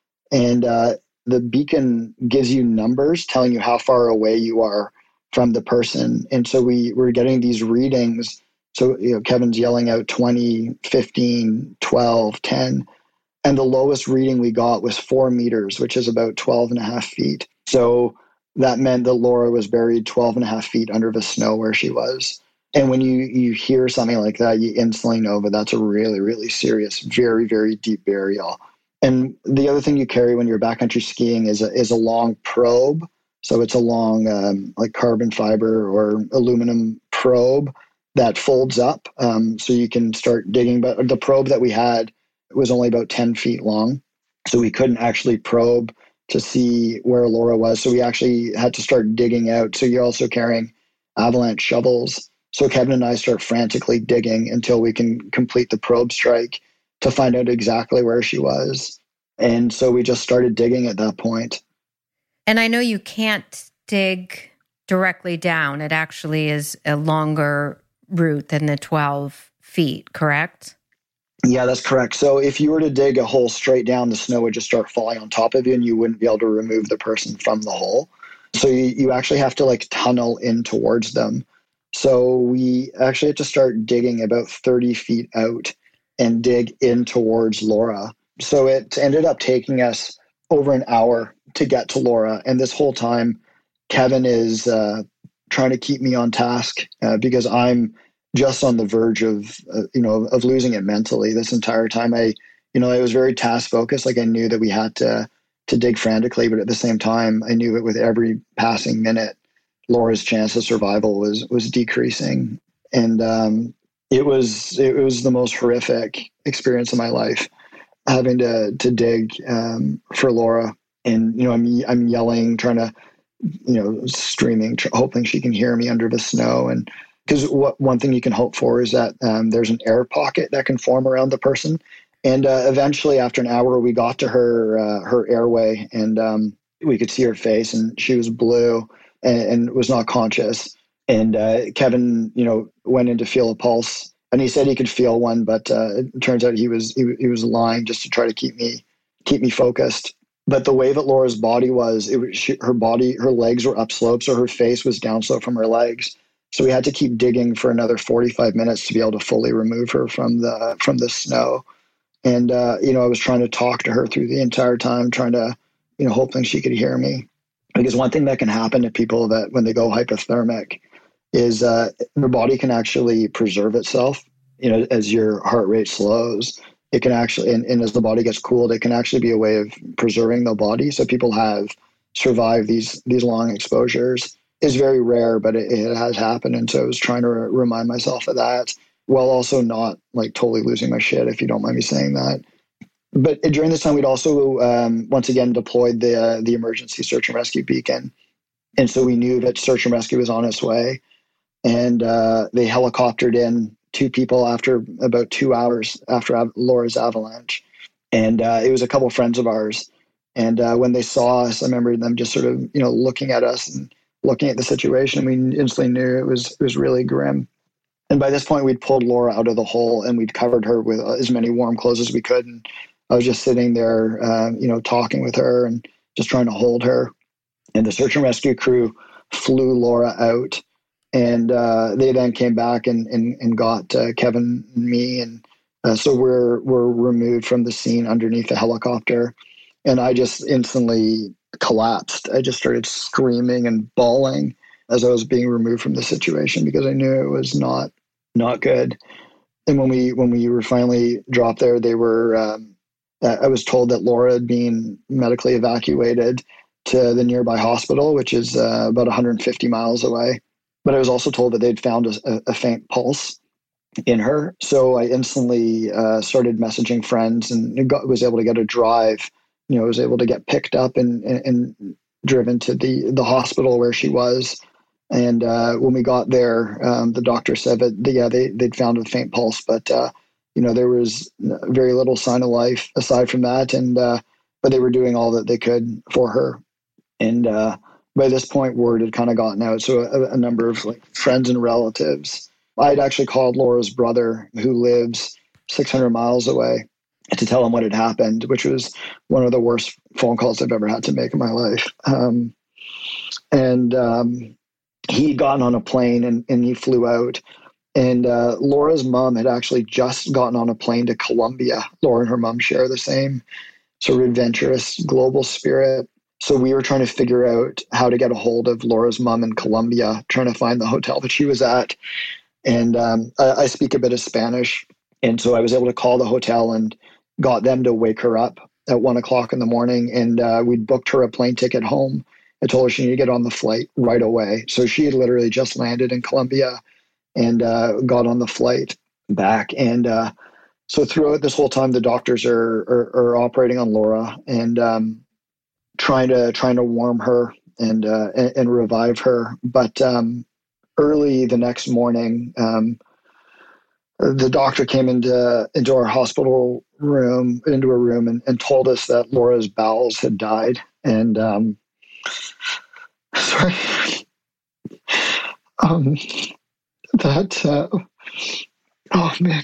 And the beacon gives you numbers telling you how far away you are from the person. And so we were getting these readings. So Kevin's yelling out 20, 15, 12, 10. And the lowest reading we got was 4 meters, which is about 12 and a half feet. So that meant that Laura was buried 12 and a half feet under the snow where she was. And when you hear something like that, you instantly know that that's a really, really serious, very, very deep burial. And the other thing you carry when you're backcountry skiing is a long probe. So it's a long carbon fiber or aluminum probe that folds up so you can start digging. But the probe that we had was only about 10 feet long. So we couldn't actually probe to see where Laura was. So we actually had to start digging out. So you're also carrying avalanche shovels. So Kevin and I start frantically digging until we can complete the probe strike to find out exactly where she was. And so we just started digging at that point. And I know you can't dig directly down. It actually is a longer route than the 12 feet, correct? Yeah, that's correct. So if you were to dig a hole straight down, the snow would just start falling on top of you and you wouldn't be able to remove the person from the hole. So you actually have to tunnel in towards them. So we actually had to start digging about 30 feet out and dig in towards Laura. So it ended up taking us over an hour to get to Laura. And this whole time, Kevin is trying to keep me on task because I'm just on the verge of losing it mentally this entire time. I was very task focused. I knew that we had to dig frantically, but at the same time, I knew that with every passing minute, Laura's chance of survival was decreasing. And it was the most horrific experience of my life, having to dig for Laura. And, I'm yelling, trying to, screaming, hoping she can hear me under the snow. And because one thing you can hope for is that there's an air pocket that can form around the person. And eventually, after an hour, we got to her airway, and we could see her face, and she was blue. and was not conscious. And Kevin, went in to feel a pulse, and he said he could feel one, but it turns out he was lying just to try to keep me focused. But the way that Laura's body was, her legs were upslope, so her face was downslope from her legs. So we had to keep digging for another 45 minutes to be able to fully remove her from the snow. And I was trying to talk to her through the entire time, trying to, hoping she could hear me. Because one thing that can happen to people that when they go hypothermic is their body can actually preserve itself. As your heart rate slows, it can actually, and as the body gets cooled, it can actually be a way of preserving the body. So people have survived these long exposures. It's very rare, but it has happened. And so I was trying to remind myself of that while also not like totally losing my shit, if you don't mind me saying that. But during this time, we'd also once again deployed the emergency search and rescue beacon. And so we knew that search and rescue was on its way. And they helicoptered in 2 people after about 2 hours after Laura's avalanche. And it was a couple of friends of ours. And when they saw us, I remember them just sort of, looking at us and looking at the situation. We instantly knew it was really grim. And by this point, we'd pulled Laura out of the hole and we'd covered her with as many warm clothes as we could. And I was just sitting there, talking with her and just trying to hold her. And the search and rescue crew flew Laura out. And they then came back and got Kevin and me. And so we're removed from the scene underneath the helicopter. And I just instantly collapsed. I just started screaming and bawling as I was being removed from the situation because I knew it was not good. And when we were finally dropped there, they were. I was told that Laura had been medically evacuated to the nearby hospital, which is about 150 miles away. But I was also told that they'd found a faint pulse in her. So I instantly started messaging friends and was able to get a drive. Was able to get picked up and driven to the hospital where she was. And when we got there, the doctor said that they'd found a faint pulse, but there was very little sign of life aside from that. And but they were doing all that they could for her. And by this point, word had kind of gotten out. So a number of friends and relatives. I'd actually called Laura's brother, who lives 600 miles away, to tell him what had happened, which was one of the worst phone calls I've ever had to make in my life. He'd gotten on a plane and he flew out. And Laura's mom had actually just gotten on a plane to Colombia. Laura and her mom share the same sort of adventurous global spirit. So we were trying to figure out how to get a hold of Laura's mom in Colombia, trying to find the hotel that she was at. And I speak a bit of Spanish. And so I was able to call the hotel and got them to wake her up at 1:00 in the morning. And we'd booked her a plane ticket home. I told her she needed to get on the flight right away. So she had literally just landed in Colombia and got on the flight back. And so throughout this whole time, the doctors are operating on Laura and trying to warm her and revive her. But early the next morning, the doctor came into our hospital room, into a room, and told us that Laura's bowels had died. And sorry, oh man,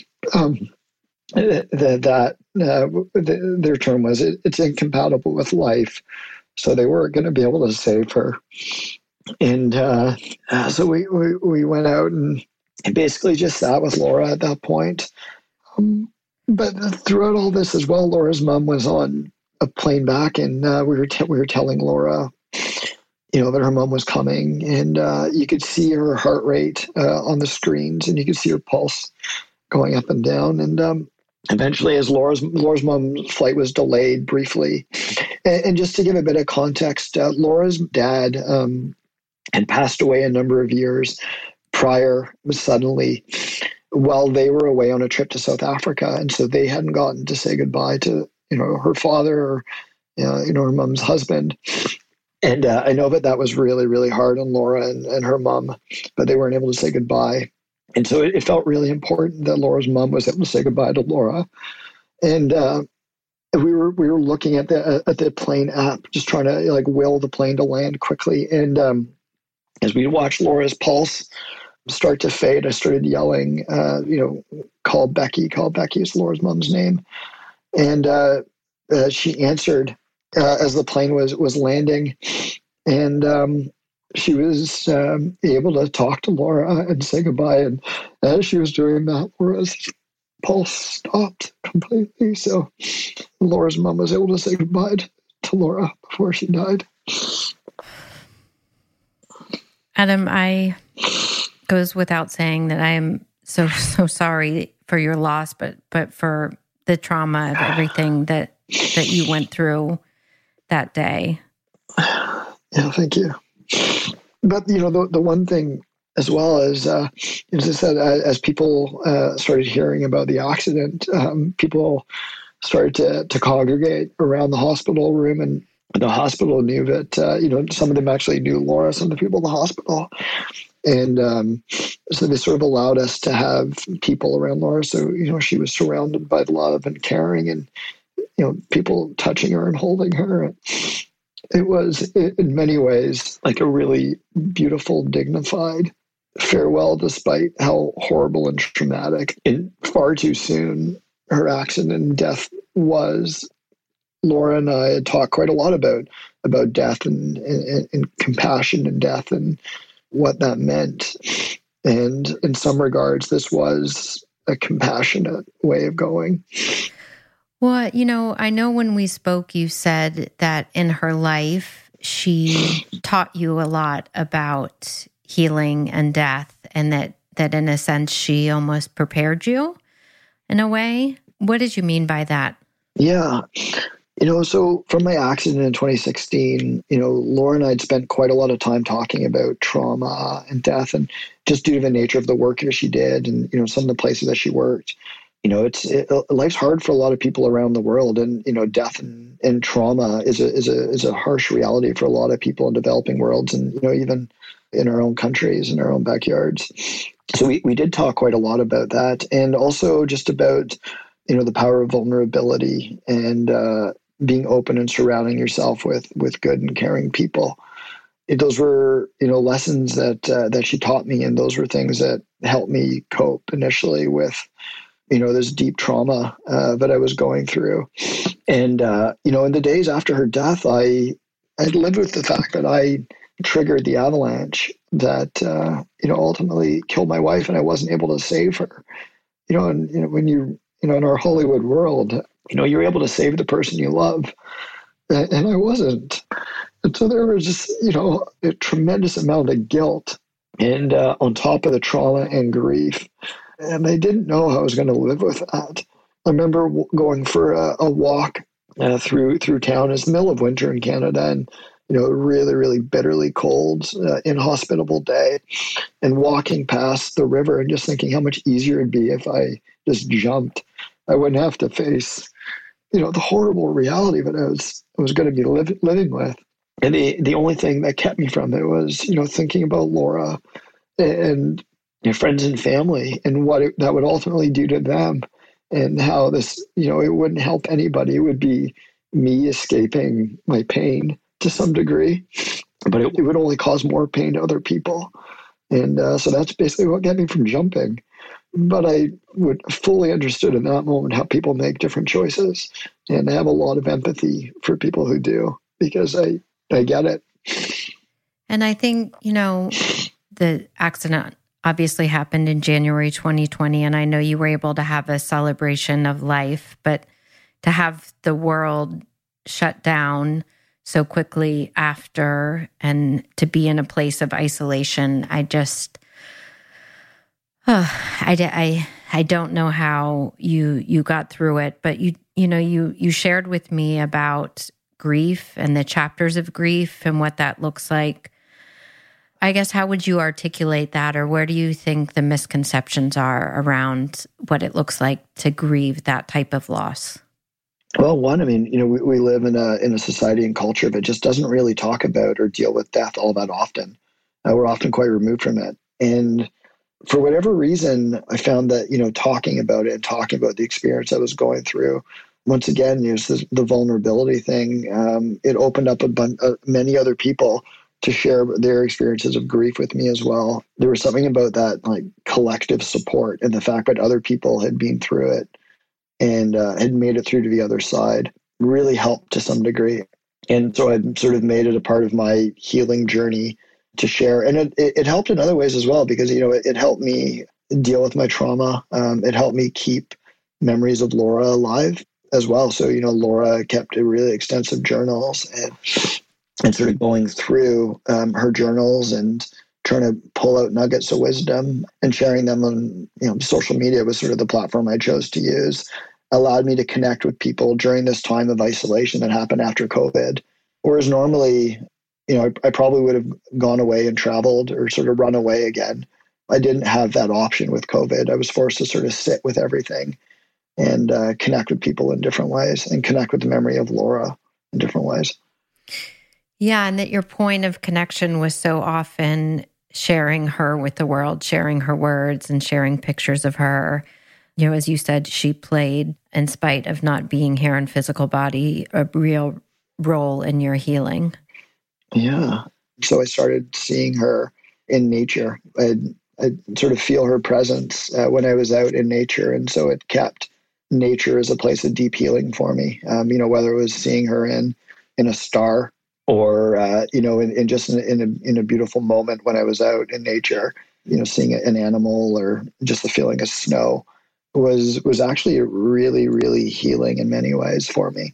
their term was it's incompatible with life, so they weren't going to be able to save her. And so we went out and basically just sat with Laura at that point. But throughout all this as well, Laura's mom was on a plane back, and we were telling Laura, that her mom was coming, and you could see her heart rate on the screens, and you could see her pulse going up and down. And eventually, as Laura's mom's flight was delayed briefly, and just to give a bit of context, Laura's dad had passed away a number of years prior, suddenly, while they were away on a trip to South Africa, and so they hadn't gotten to say goodbye to her father or her mom's husband. And I know that was really, really hard on Laura and her mom, but they weren't able to say goodbye. And so it felt really important that Laura's mom was able to say goodbye to Laura. And we were looking at the plane app, just trying to will the plane to land quickly. And as we watched Laura's pulse start to fade, I started yelling, call Becky. Call Becky is Laura's mom's name. And she answered as the plane was landing. And she was able to talk to Laura and say goodbye. And as she was doing that, Laura's pulse stopped completely. So Laura's mom was able to say goodbye to Laura before she died. Adam, I goes without saying that I am so sorry for your loss, but for the trauma of everything that you went through that day. Yeah, thank you. But the one thing as well as I said, as people started hearing about the accident, people started to congregate around the hospital room, and the hospital knew that, some of them actually knew Laura, some of the people in the hospital. And so they sort of allowed us to have people around Laura. So, she was surrounded by love and caring and, people touching her and holding her. It was, in many ways, like a really beautiful, dignified farewell, despite how horrible and traumatic and far too soon her accident and death was. Laura and I had talked quite a lot about death and compassion and death and what that meant. And in some regards, this was a compassionate way of going. Well, I know when we spoke, you said that in her life, she taught you a lot about healing and death, and that in a sense, she almost prepared you in a way. What did you mean by that? Yeah. So from my accident in 2016, Laura and I had spent quite a lot of time talking about trauma and death, and just due to the nature of the work that she did and, some of the places that she worked, life's hard for a lot of people around the world. And, death and trauma is a harsh reality for a lot of people in developing worlds and, even in our own countries, in our own backyards. So we did talk quite a lot about that, and also just about, the power of vulnerability and being open and surrounding yourself with good and caring people. Those were, lessons that she taught me, and those were things that helped me cope initially with, this deep trauma that I was going through. And in the days after her death, I lived with the fact that I triggered the avalanche that ultimately killed my wife, and I wasn't able to save her. When you in our Hollywood world, you're able to save the person you love, and I wasn't. And so there was just, a tremendous amount of guilt and on top of the trauma and grief. And I didn't know how I was going to live with that. I remember going for a walk through town. It's the middle of winter in Canada, and, really, really bitterly cold, inhospitable day, and walking past the river and just thinking how much easier it'd be if I just jumped. I wouldn't have to face, the horrible reality that I was going to be living with. And the only thing that kept me from it was, thinking about Laura and your friends and family and what that would ultimately do to them, and how this, it wouldn't help anybody. It would be me escaping my pain to some degree, but it would only cause more pain to other people. And so that's basically what got me from jumping. But I would fully understood in that moment how people make different choices, and I have a lot of empathy for people who do, because I get it. And I think, the accident obviously happened in January 2020, and I know you were able to have a celebration of life, but to have the world shut down so quickly after and to be in a place of isolation, I just... I don't know how you got through it, but you shared with me about grief and the chapters of grief and what that looks like. I guess, how would you articulate that, or where do you think the misconceptions are around what it looks like to grieve that type of loss? Well, one, we live in a society and culture that just doesn't really talk about or deal with death all that often. We're often quite removed from it. And for whatever reason, I found that, talking about it and talking about the experience I was going through, once again, the vulnerability thing, it opened up many other people to share their experiences of grief with me as well. There was something about that like collective support and the fact that other people had been through it and had made it through to the other side really helped to some degree. And so I sort of made it a part of my healing journey to share. And it helped in other ways as well, because, it helped me deal with my trauma. It helped me keep memories of Laura alive as well. So, Laura kept a really extensive journals and sort of going through her journals and trying to pull out nuggets of wisdom and sharing them on, social media was sort of the platform I chose to use, allowed me to connect with people during this time of isolation that happened after COVID. Whereas normally, I probably would have gone away and traveled or sort of run away again. I didn't have that option with COVID. I was forced to sort of sit with everything and connect with people in different ways and connect with the memory of Laura in different ways. Yeah, and that your point of connection was so often sharing her with the world, sharing her words and sharing pictures of her. As you said, she played, in spite of not being here in physical body, a real role in your healing. Yeah. So I started seeing her in nature. I'd sort of feel her presence when I was out in nature. And so it kept nature as a place of deep healing for me. Whether it was seeing her in a star or, in just in a beautiful moment when I was out in nature, seeing an animal or just the feeling of snow was actually really, really healing in many ways for me.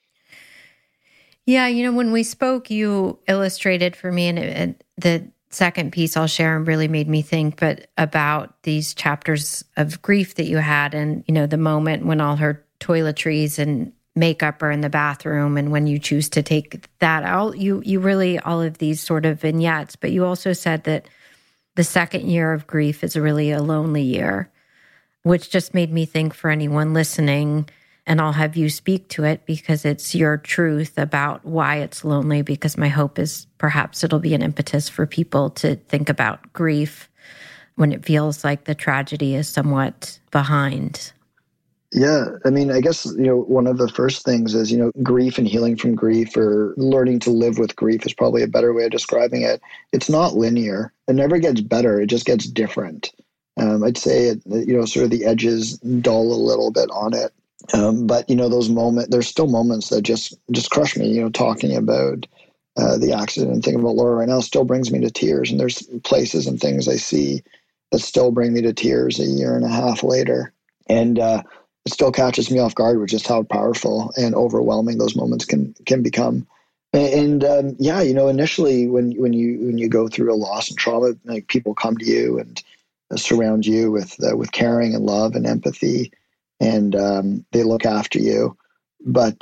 Yeah, when we spoke, you illustrated for me, and the second piece I'll share really made me think, but about these chapters of grief that you had, and the moment when all her toiletries and makeup are in the bathroom, and when you choose to take that out, you really, all of these sort of vignettes. But you also said that the second year of grief is really a lonely year, which just made me think for anyone listening. And I'll have you speak to it because it's your truth about why it's lonely, because my hope is perhaps it'll be an impetus for people to think about grief when it feels like the tragedy is somewhat behind. Yeah. I mean, I guess, one of the first things is, grief and healing from grief, or learning to live with grief, is probably a better way of describing it. It's not linear. It never gets better. It just gets different. I'd say, sort of the edges dull a little bit on it. But, those moments, there's still moments that just crush me, talking about the accident and thinking about Laura right now still brings me to tears. And there's places and things I see that still bring me to tears a year and a half later. And it still catches me off guard with just how powerful and overwhelming those moments can become. And initially when you go through a loss and trauma, like, people come to you and surround you with caring and love and empathy. And they look after you. But,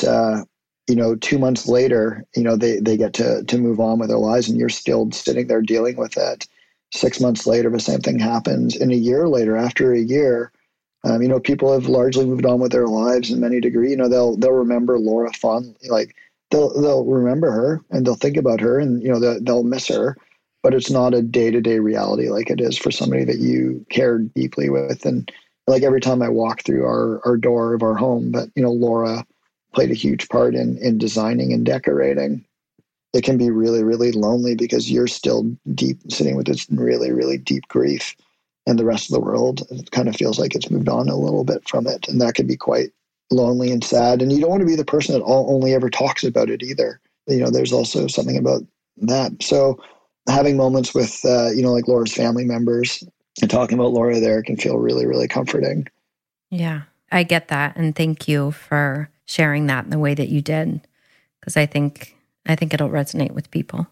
2 months later, they get to move on with their lives, and you're still sitting there dealing with it. 6 months later, the same thing happens. And a year later, after a year, people have largely moved on with their lives in many degree. They'll remember Laura fondly. Like, they'll remember her and they'll think about her, and, they'll miss her. But it's not a day-to-day reality like it is for somebody that you care deeply with. And like, every time I walk through our door of our home, that, Laura played a huge part in designing and decorating, it can be really, really lonely because you're still sitting with this really, really deep grief, and the rest of the world, it kind of feels like it's moved on a little bit from it. And that can be quite lonely and sad. And you don't want to be the person that only ever talks about it either. There's also something about that. So having moments with, like Laura's family members, and talking about Laura there can feel really, really comforting. Yeah, I get that. And thank you for sharing that in the way that you did, because I think it'll resonate with people.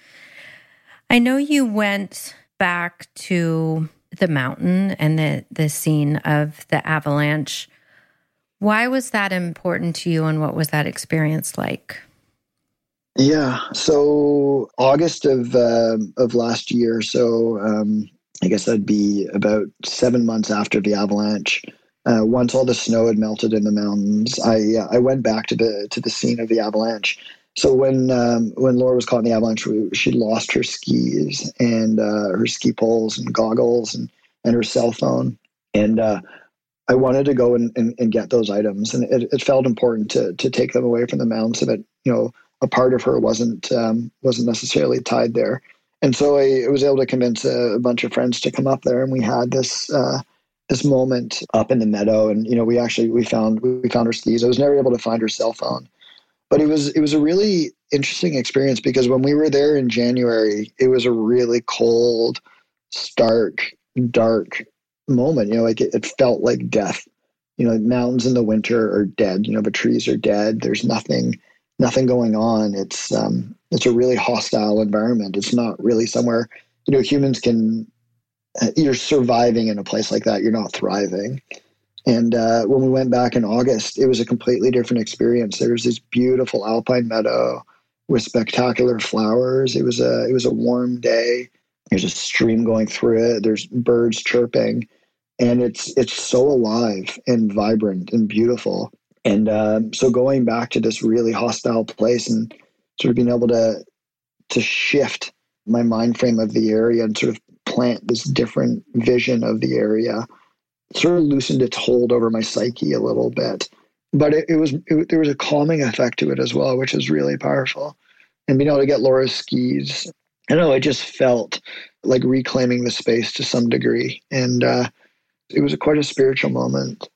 I know you went back to the mountain and the scene of the avalanche. Why was that important to you, and what was that experience like? Yeah, so August of last year, so I guess that'd be about 7 months after the avalanche. Once all the snow had melted in the mountains, I went back to the scene of the avalanche. So when Laura was caught in the avalanche, she lost her skis and her ski poles and goggles and her cell phone. And I wanted to go and get those items, and it felt important to take them away from the mountains so that a part of her wasn't necessarily tied there. And so I was able to convince a bunch of friends to come up there, and we had this moment up in the meadow. And we found her skis. I was never able to find her cell phone, but it was a really interesting experience, because when we were there in January, it was a really cold, stark, dark moment. It felt like death. Mountains in the winter are dead. The trees are dead. There's nothing going on. It's a really hostile environment. It's not really somewhere, humans can, you're surviving in a place like that. You're not thriving. And when we went back in August, it was a completely different experience. There was this beautiful alpine meadow with spectacular flowers. It was a warm day. There's a stream going through it. There's birds chirping, and it's so alive and vibrant and beautiful. And so going back to this really hostile place and sort of being able to shift my mind frame of the area and sort of plant this different vision of the area sort of loosened its hold over my psyche a little bit. But there was a calming effect to it as well, which is really powerful. And being able to get Laura's skis, I don't know, it just felt like reclaiming the space to some degree. And it was quite a spiritual moment.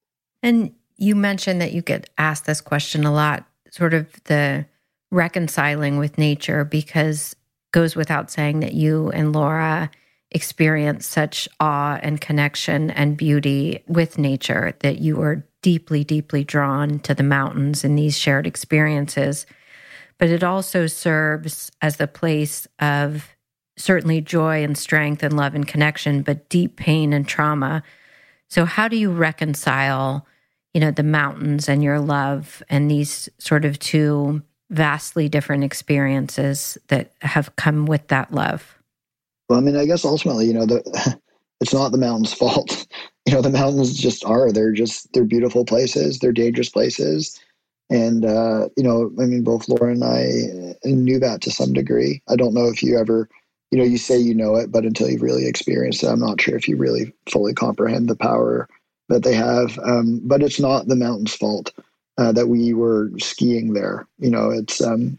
And you mentioned that you get asked this question a lot, sort of the reconciling with nature, because it goes without saying that you and Laura experience such awe and connection and beauty with nature, that you were deeply, deeply drawn to the mountains in these shared experiences. But it also serves as the place of certainly joy and strength and love and connection, but deep pain and trauma. So how do you reconcile, the mountains and your love and these sort of two vastly different experiences that have come with that love? Well, I mean, I guess ultimately, it's not the mountain's fault. The mountains just are. They're beautiful places. They're dangerous places. And, both Laura and I knew that to some degree. I don't know if you ever, you say you know it, but until you've really experienced it, I'm not sure if you really fully comprehend the power that they have. But it's not the mountain's fault that we were skiing there. It's...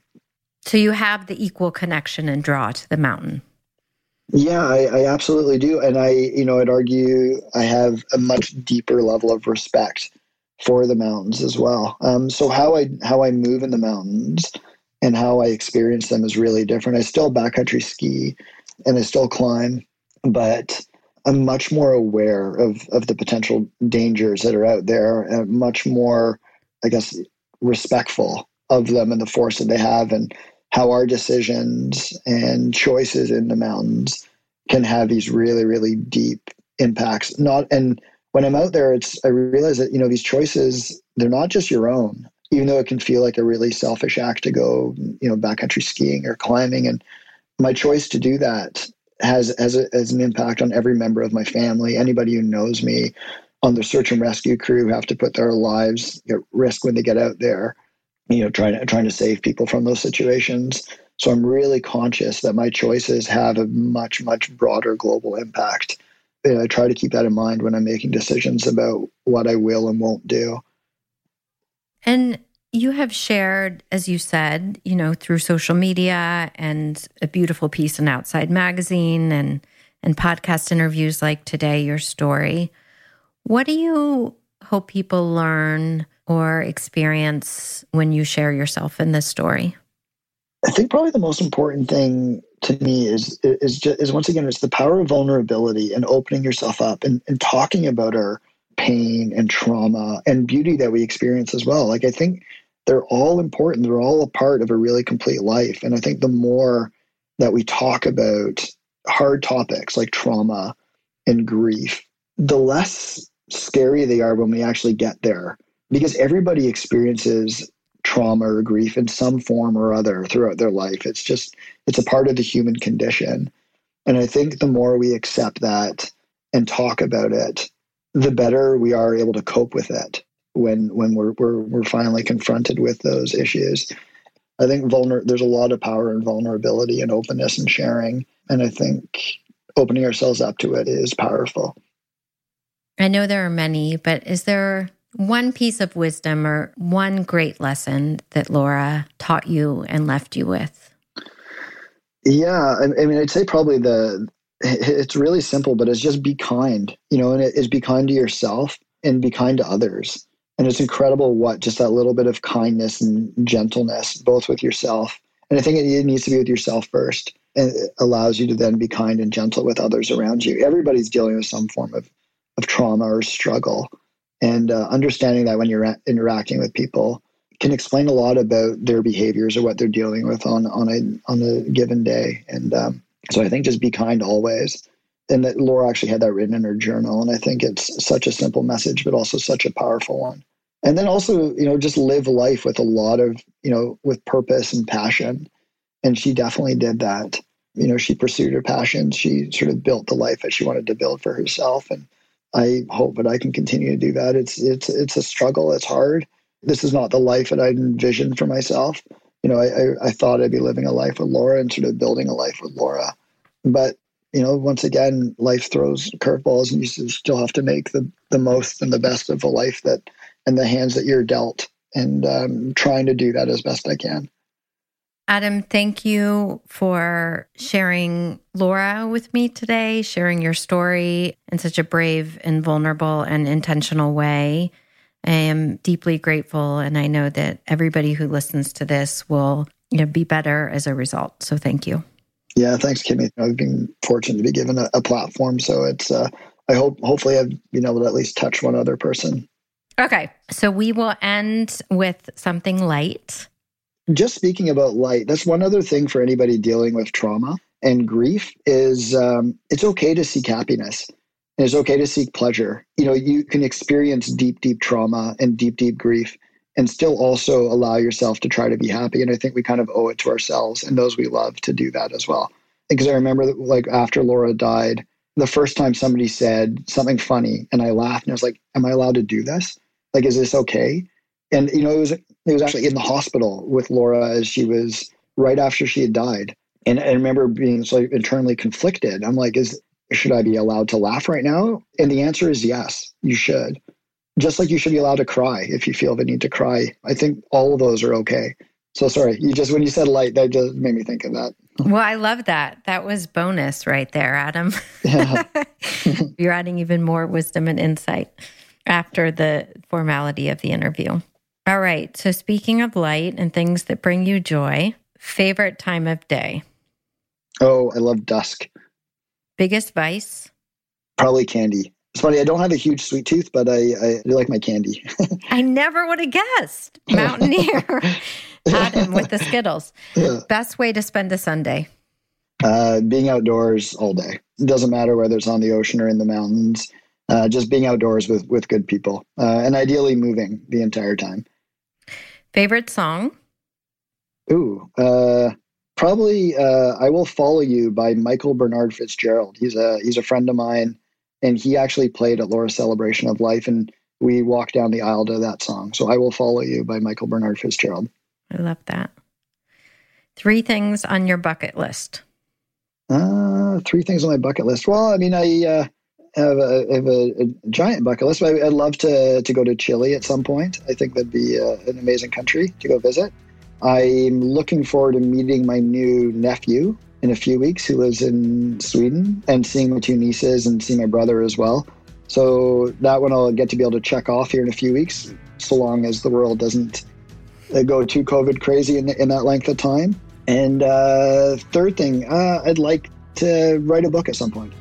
So you have the equal connection and draw to the mountain. Yeah, I absolutely do. And I'd argue I have a much deeper level of respect for the mountains as well. So how I move in the mountains and how I experience them is really different. I still backcountry ski and I still climb, but I'm much more aware of the potential dangers that are out there, and much more, I guess, respectful of them and the force that they have, and how our decisions and choices in the mountains can have these really, really deep impacts. And when I'm out there, I realize that, these choices, they're not just your own, even though it can feel like a really selfish act to go, backcountry skiing or climbing. And my choice to do that has an impact on every member of my family, anybody who knows me, on the search and rescue crew who have to put their lives at risk when they get out there, trying to save people from those situations. So I'm really conscious that my choices have a much, much broader global impact. And I try to keep that in mind when I'm making decisions about what I will and won't do. And you have shared, as you said, through social media and a beautiful piece in Outside Magazine and podcast interviews like today, your story. What do you hope people learn or experience when you share yourself in this story? I think probably the most important thing to me is once again, it's the power of vulnerability and opening yourself up and talking about our pain and trauma and beauty that we experience as well. Like, I think they're all important. They're all a part of a really complete life. And I think the more that we talk about hard topics like trauma and grief, the less scary they are when we actually get there, because everybody experiences trauma or grief in some form or other throughout their life. It's a part of the human condition. And I think the more we accept that and talk about it, the better we are able to cope with it when we're finally confronted with those issues. I think there's a lot of power in vulnerability and openness and sharing. And I think opening ourselves up to it is powerful. I know there are many, but is there one piece of wisdom or one great lesson that Laura taught you and left you with? Yeah, I mean, I'd say probably it's really simple, but it's just be kind, and it is be kind to yourself and be kind to others. And it's incredible what just that little bit of kindness and gentleness, both with yourself. And I think it needs to be with yourself first, and it allows you to then be kind and gentle with others around you. Everybody's dealing with some form of trauma or struggle. And understanding that when you're interacting with people can explain a lot about their behaviors or what they're dealing with on a given day. And so I think just be kind always. And that Laura actually had that written in her journal. And I think it's such a simple message, but also such a powerful one. And then also, just live life with a lot of, with purpose and passion. And she definitely did that. She pursued her passion. She sort of built the life that she wanted to build for herself. And I hope that I can continue to do that. It's a struggle. It's hard. This is not the life that I'd envisioned for myself. I thought I'd be living a life with Laura and sort of building a life with Laura. But, once again, life throws curveballs, and you still have to make the most and the best of the life and the hands that you're dealt, and trying to do that as best I can. Adam, thank you for sharing Laura with me today, sharing your story in such a brave and vulnerable and intentional way. I am deeply grateful, and I know that everybody who listens to this will be better as a result. So thank you. Yeah, thanks, Kimmy. I've been fortunate to be given a platform, so it's hopefully I've been able to at least touch one other person. Okay, so we will end with something light. Just speaking about light, that's one other thing for anybody dealing with trauma and grief is it's okay to seek happiness. And it's okay to seek pleasure. You can experience deep, deep trauma and deep, deep grief and still also allow yourself to try to be happy. And I think we kind of owe it to ourselves and those we love to do that as well. Because I remember that, after Laura died, the first time somebody said something funny and I laughed and I was like, am I allowed to do this? Is this okay? And, it was actually in the hospital with Laura as she was right after she had died. And I remember being internally conflicted. I'm like, should I be allowed to laugh right now? And the answer is yes, you should. Just like you should be allowed to cry if you feel the need to cry. I think all of those are okay. So sorry, when you said light, that just made me think of that. Well, I love that. That was bonus right there, Adam. Yeah. You're adding even more wisdom and insight after the formality of the interview. All right. So speaking of light and things that bring you joy, favorite time of day? Oh, I love dusk. Biggest vice? Probably candy. It's funny, I don't have a huge sweet tooth, but I do like my candy. I never would have guessed. Mountaineer. Adam with the Skittles. Yeah. Best way to spend a Sunday? Being outdoors all day. It doesn't matter whether it's on the ocean or in the mountains. Just being outdoors with good people. And ideally moving the entire time. Favorite song? Ooh, probably I Will Follow You by Michael Bernard Fitzgerald. He's a friend of mine, and he actually played at Laura's Celebration of Life, and we walked down the aisle to that song. So I Will Follow You by Michael Bernard Fitzgerald. I love that. 3 things on your bucket list. 3 things on my bucket list. Well, I mean, I have a giant bucket list. I'd love to go to Chile at some point. I think that'd be an amazing country to go visit. I'm looking forward to meeting my new nephew in a few weeks who lives in Sweden, and seeing my 2 nieces and seeing my brother as well. So that one I'll get to be able to check off here in a few weeks, so long as the world doesn't go too COVID crazy in that length of time. And third thing, I'd like to write a book at some point.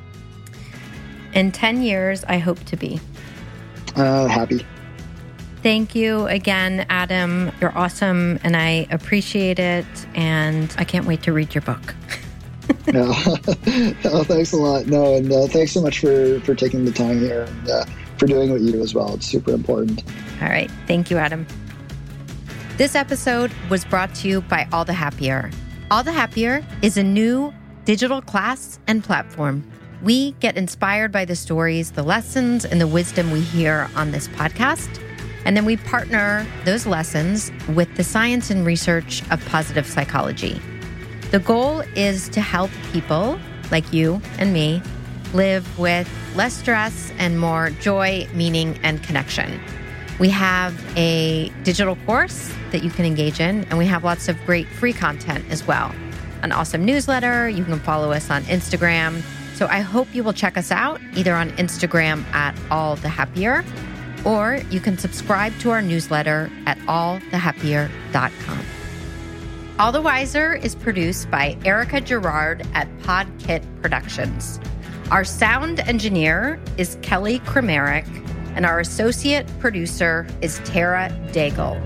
In 10 years, I hope to be happy. Thank you again, Adam. You're awesome, and I appreciate it, and I can't wait to read your book. No. Oh, thanks a lot. No, and thanks so much for taking the time here and for doing what you do as well. It's super important. All right. Thank you, Adam. This episode was brought to you by All the Happier. All the Happier is a new digital class and platform. We get inspired by the stories, the lessons, and the wisdom we hear on this podcast. And then we partner those lessons with the science and research of positive psychology. The goal is to help people like you and me live with less stress and more joy, meaning, and connection. We have a digital course that you can engage in, and we have lots of great free content as well. An awesome newsletter. You can follow us on Instagram. So I hope you will check us out either on Instagram at All the Happier, or you can subscribe to our newsletter at allthehappier.com. All the Wiser is produced by Erica Gerard at Podkit Productions. Our sound engineer is Kelly Kramerick, and our associate producer is Tara Daigle.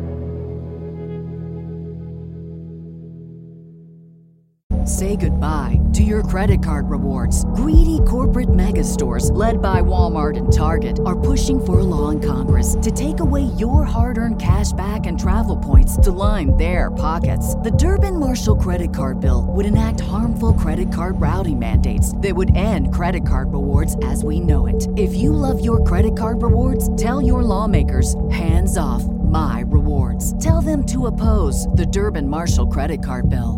Say goodbye to your credit card rewards. Greedy corporate mega stores, led by Walmart and Target, are pushing for a law in Congress to take away your hard-earned cash back and travel points to line their pockets. The Durbin-Marshall credit card bill would enact harmful credit card routing mandates that would end credit card rewards as we know it. If you love your credit card rewards, tell your lawmakers, hands off my rewards. Tell them to oppose the Durbin-Marshall credit card bill.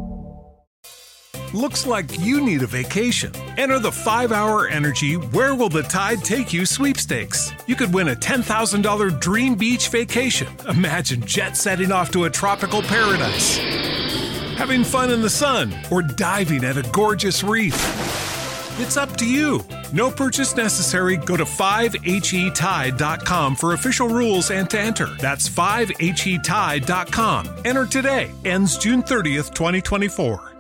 Looks like you need a vacation. Enter the 5-Hour Energy Where Will the Tide Take You sweepstakes. You could win a $10,000 dream beach vacation. Imagine jet setting off to a tropical paradise, having fun in the sun, or diving at a gorgeous reef. It's up to you. No purchase necessary. Go to 5HETide.com for official rules and to enter. That's 5HETide.com. Enter today. Ends June 30th, 2024.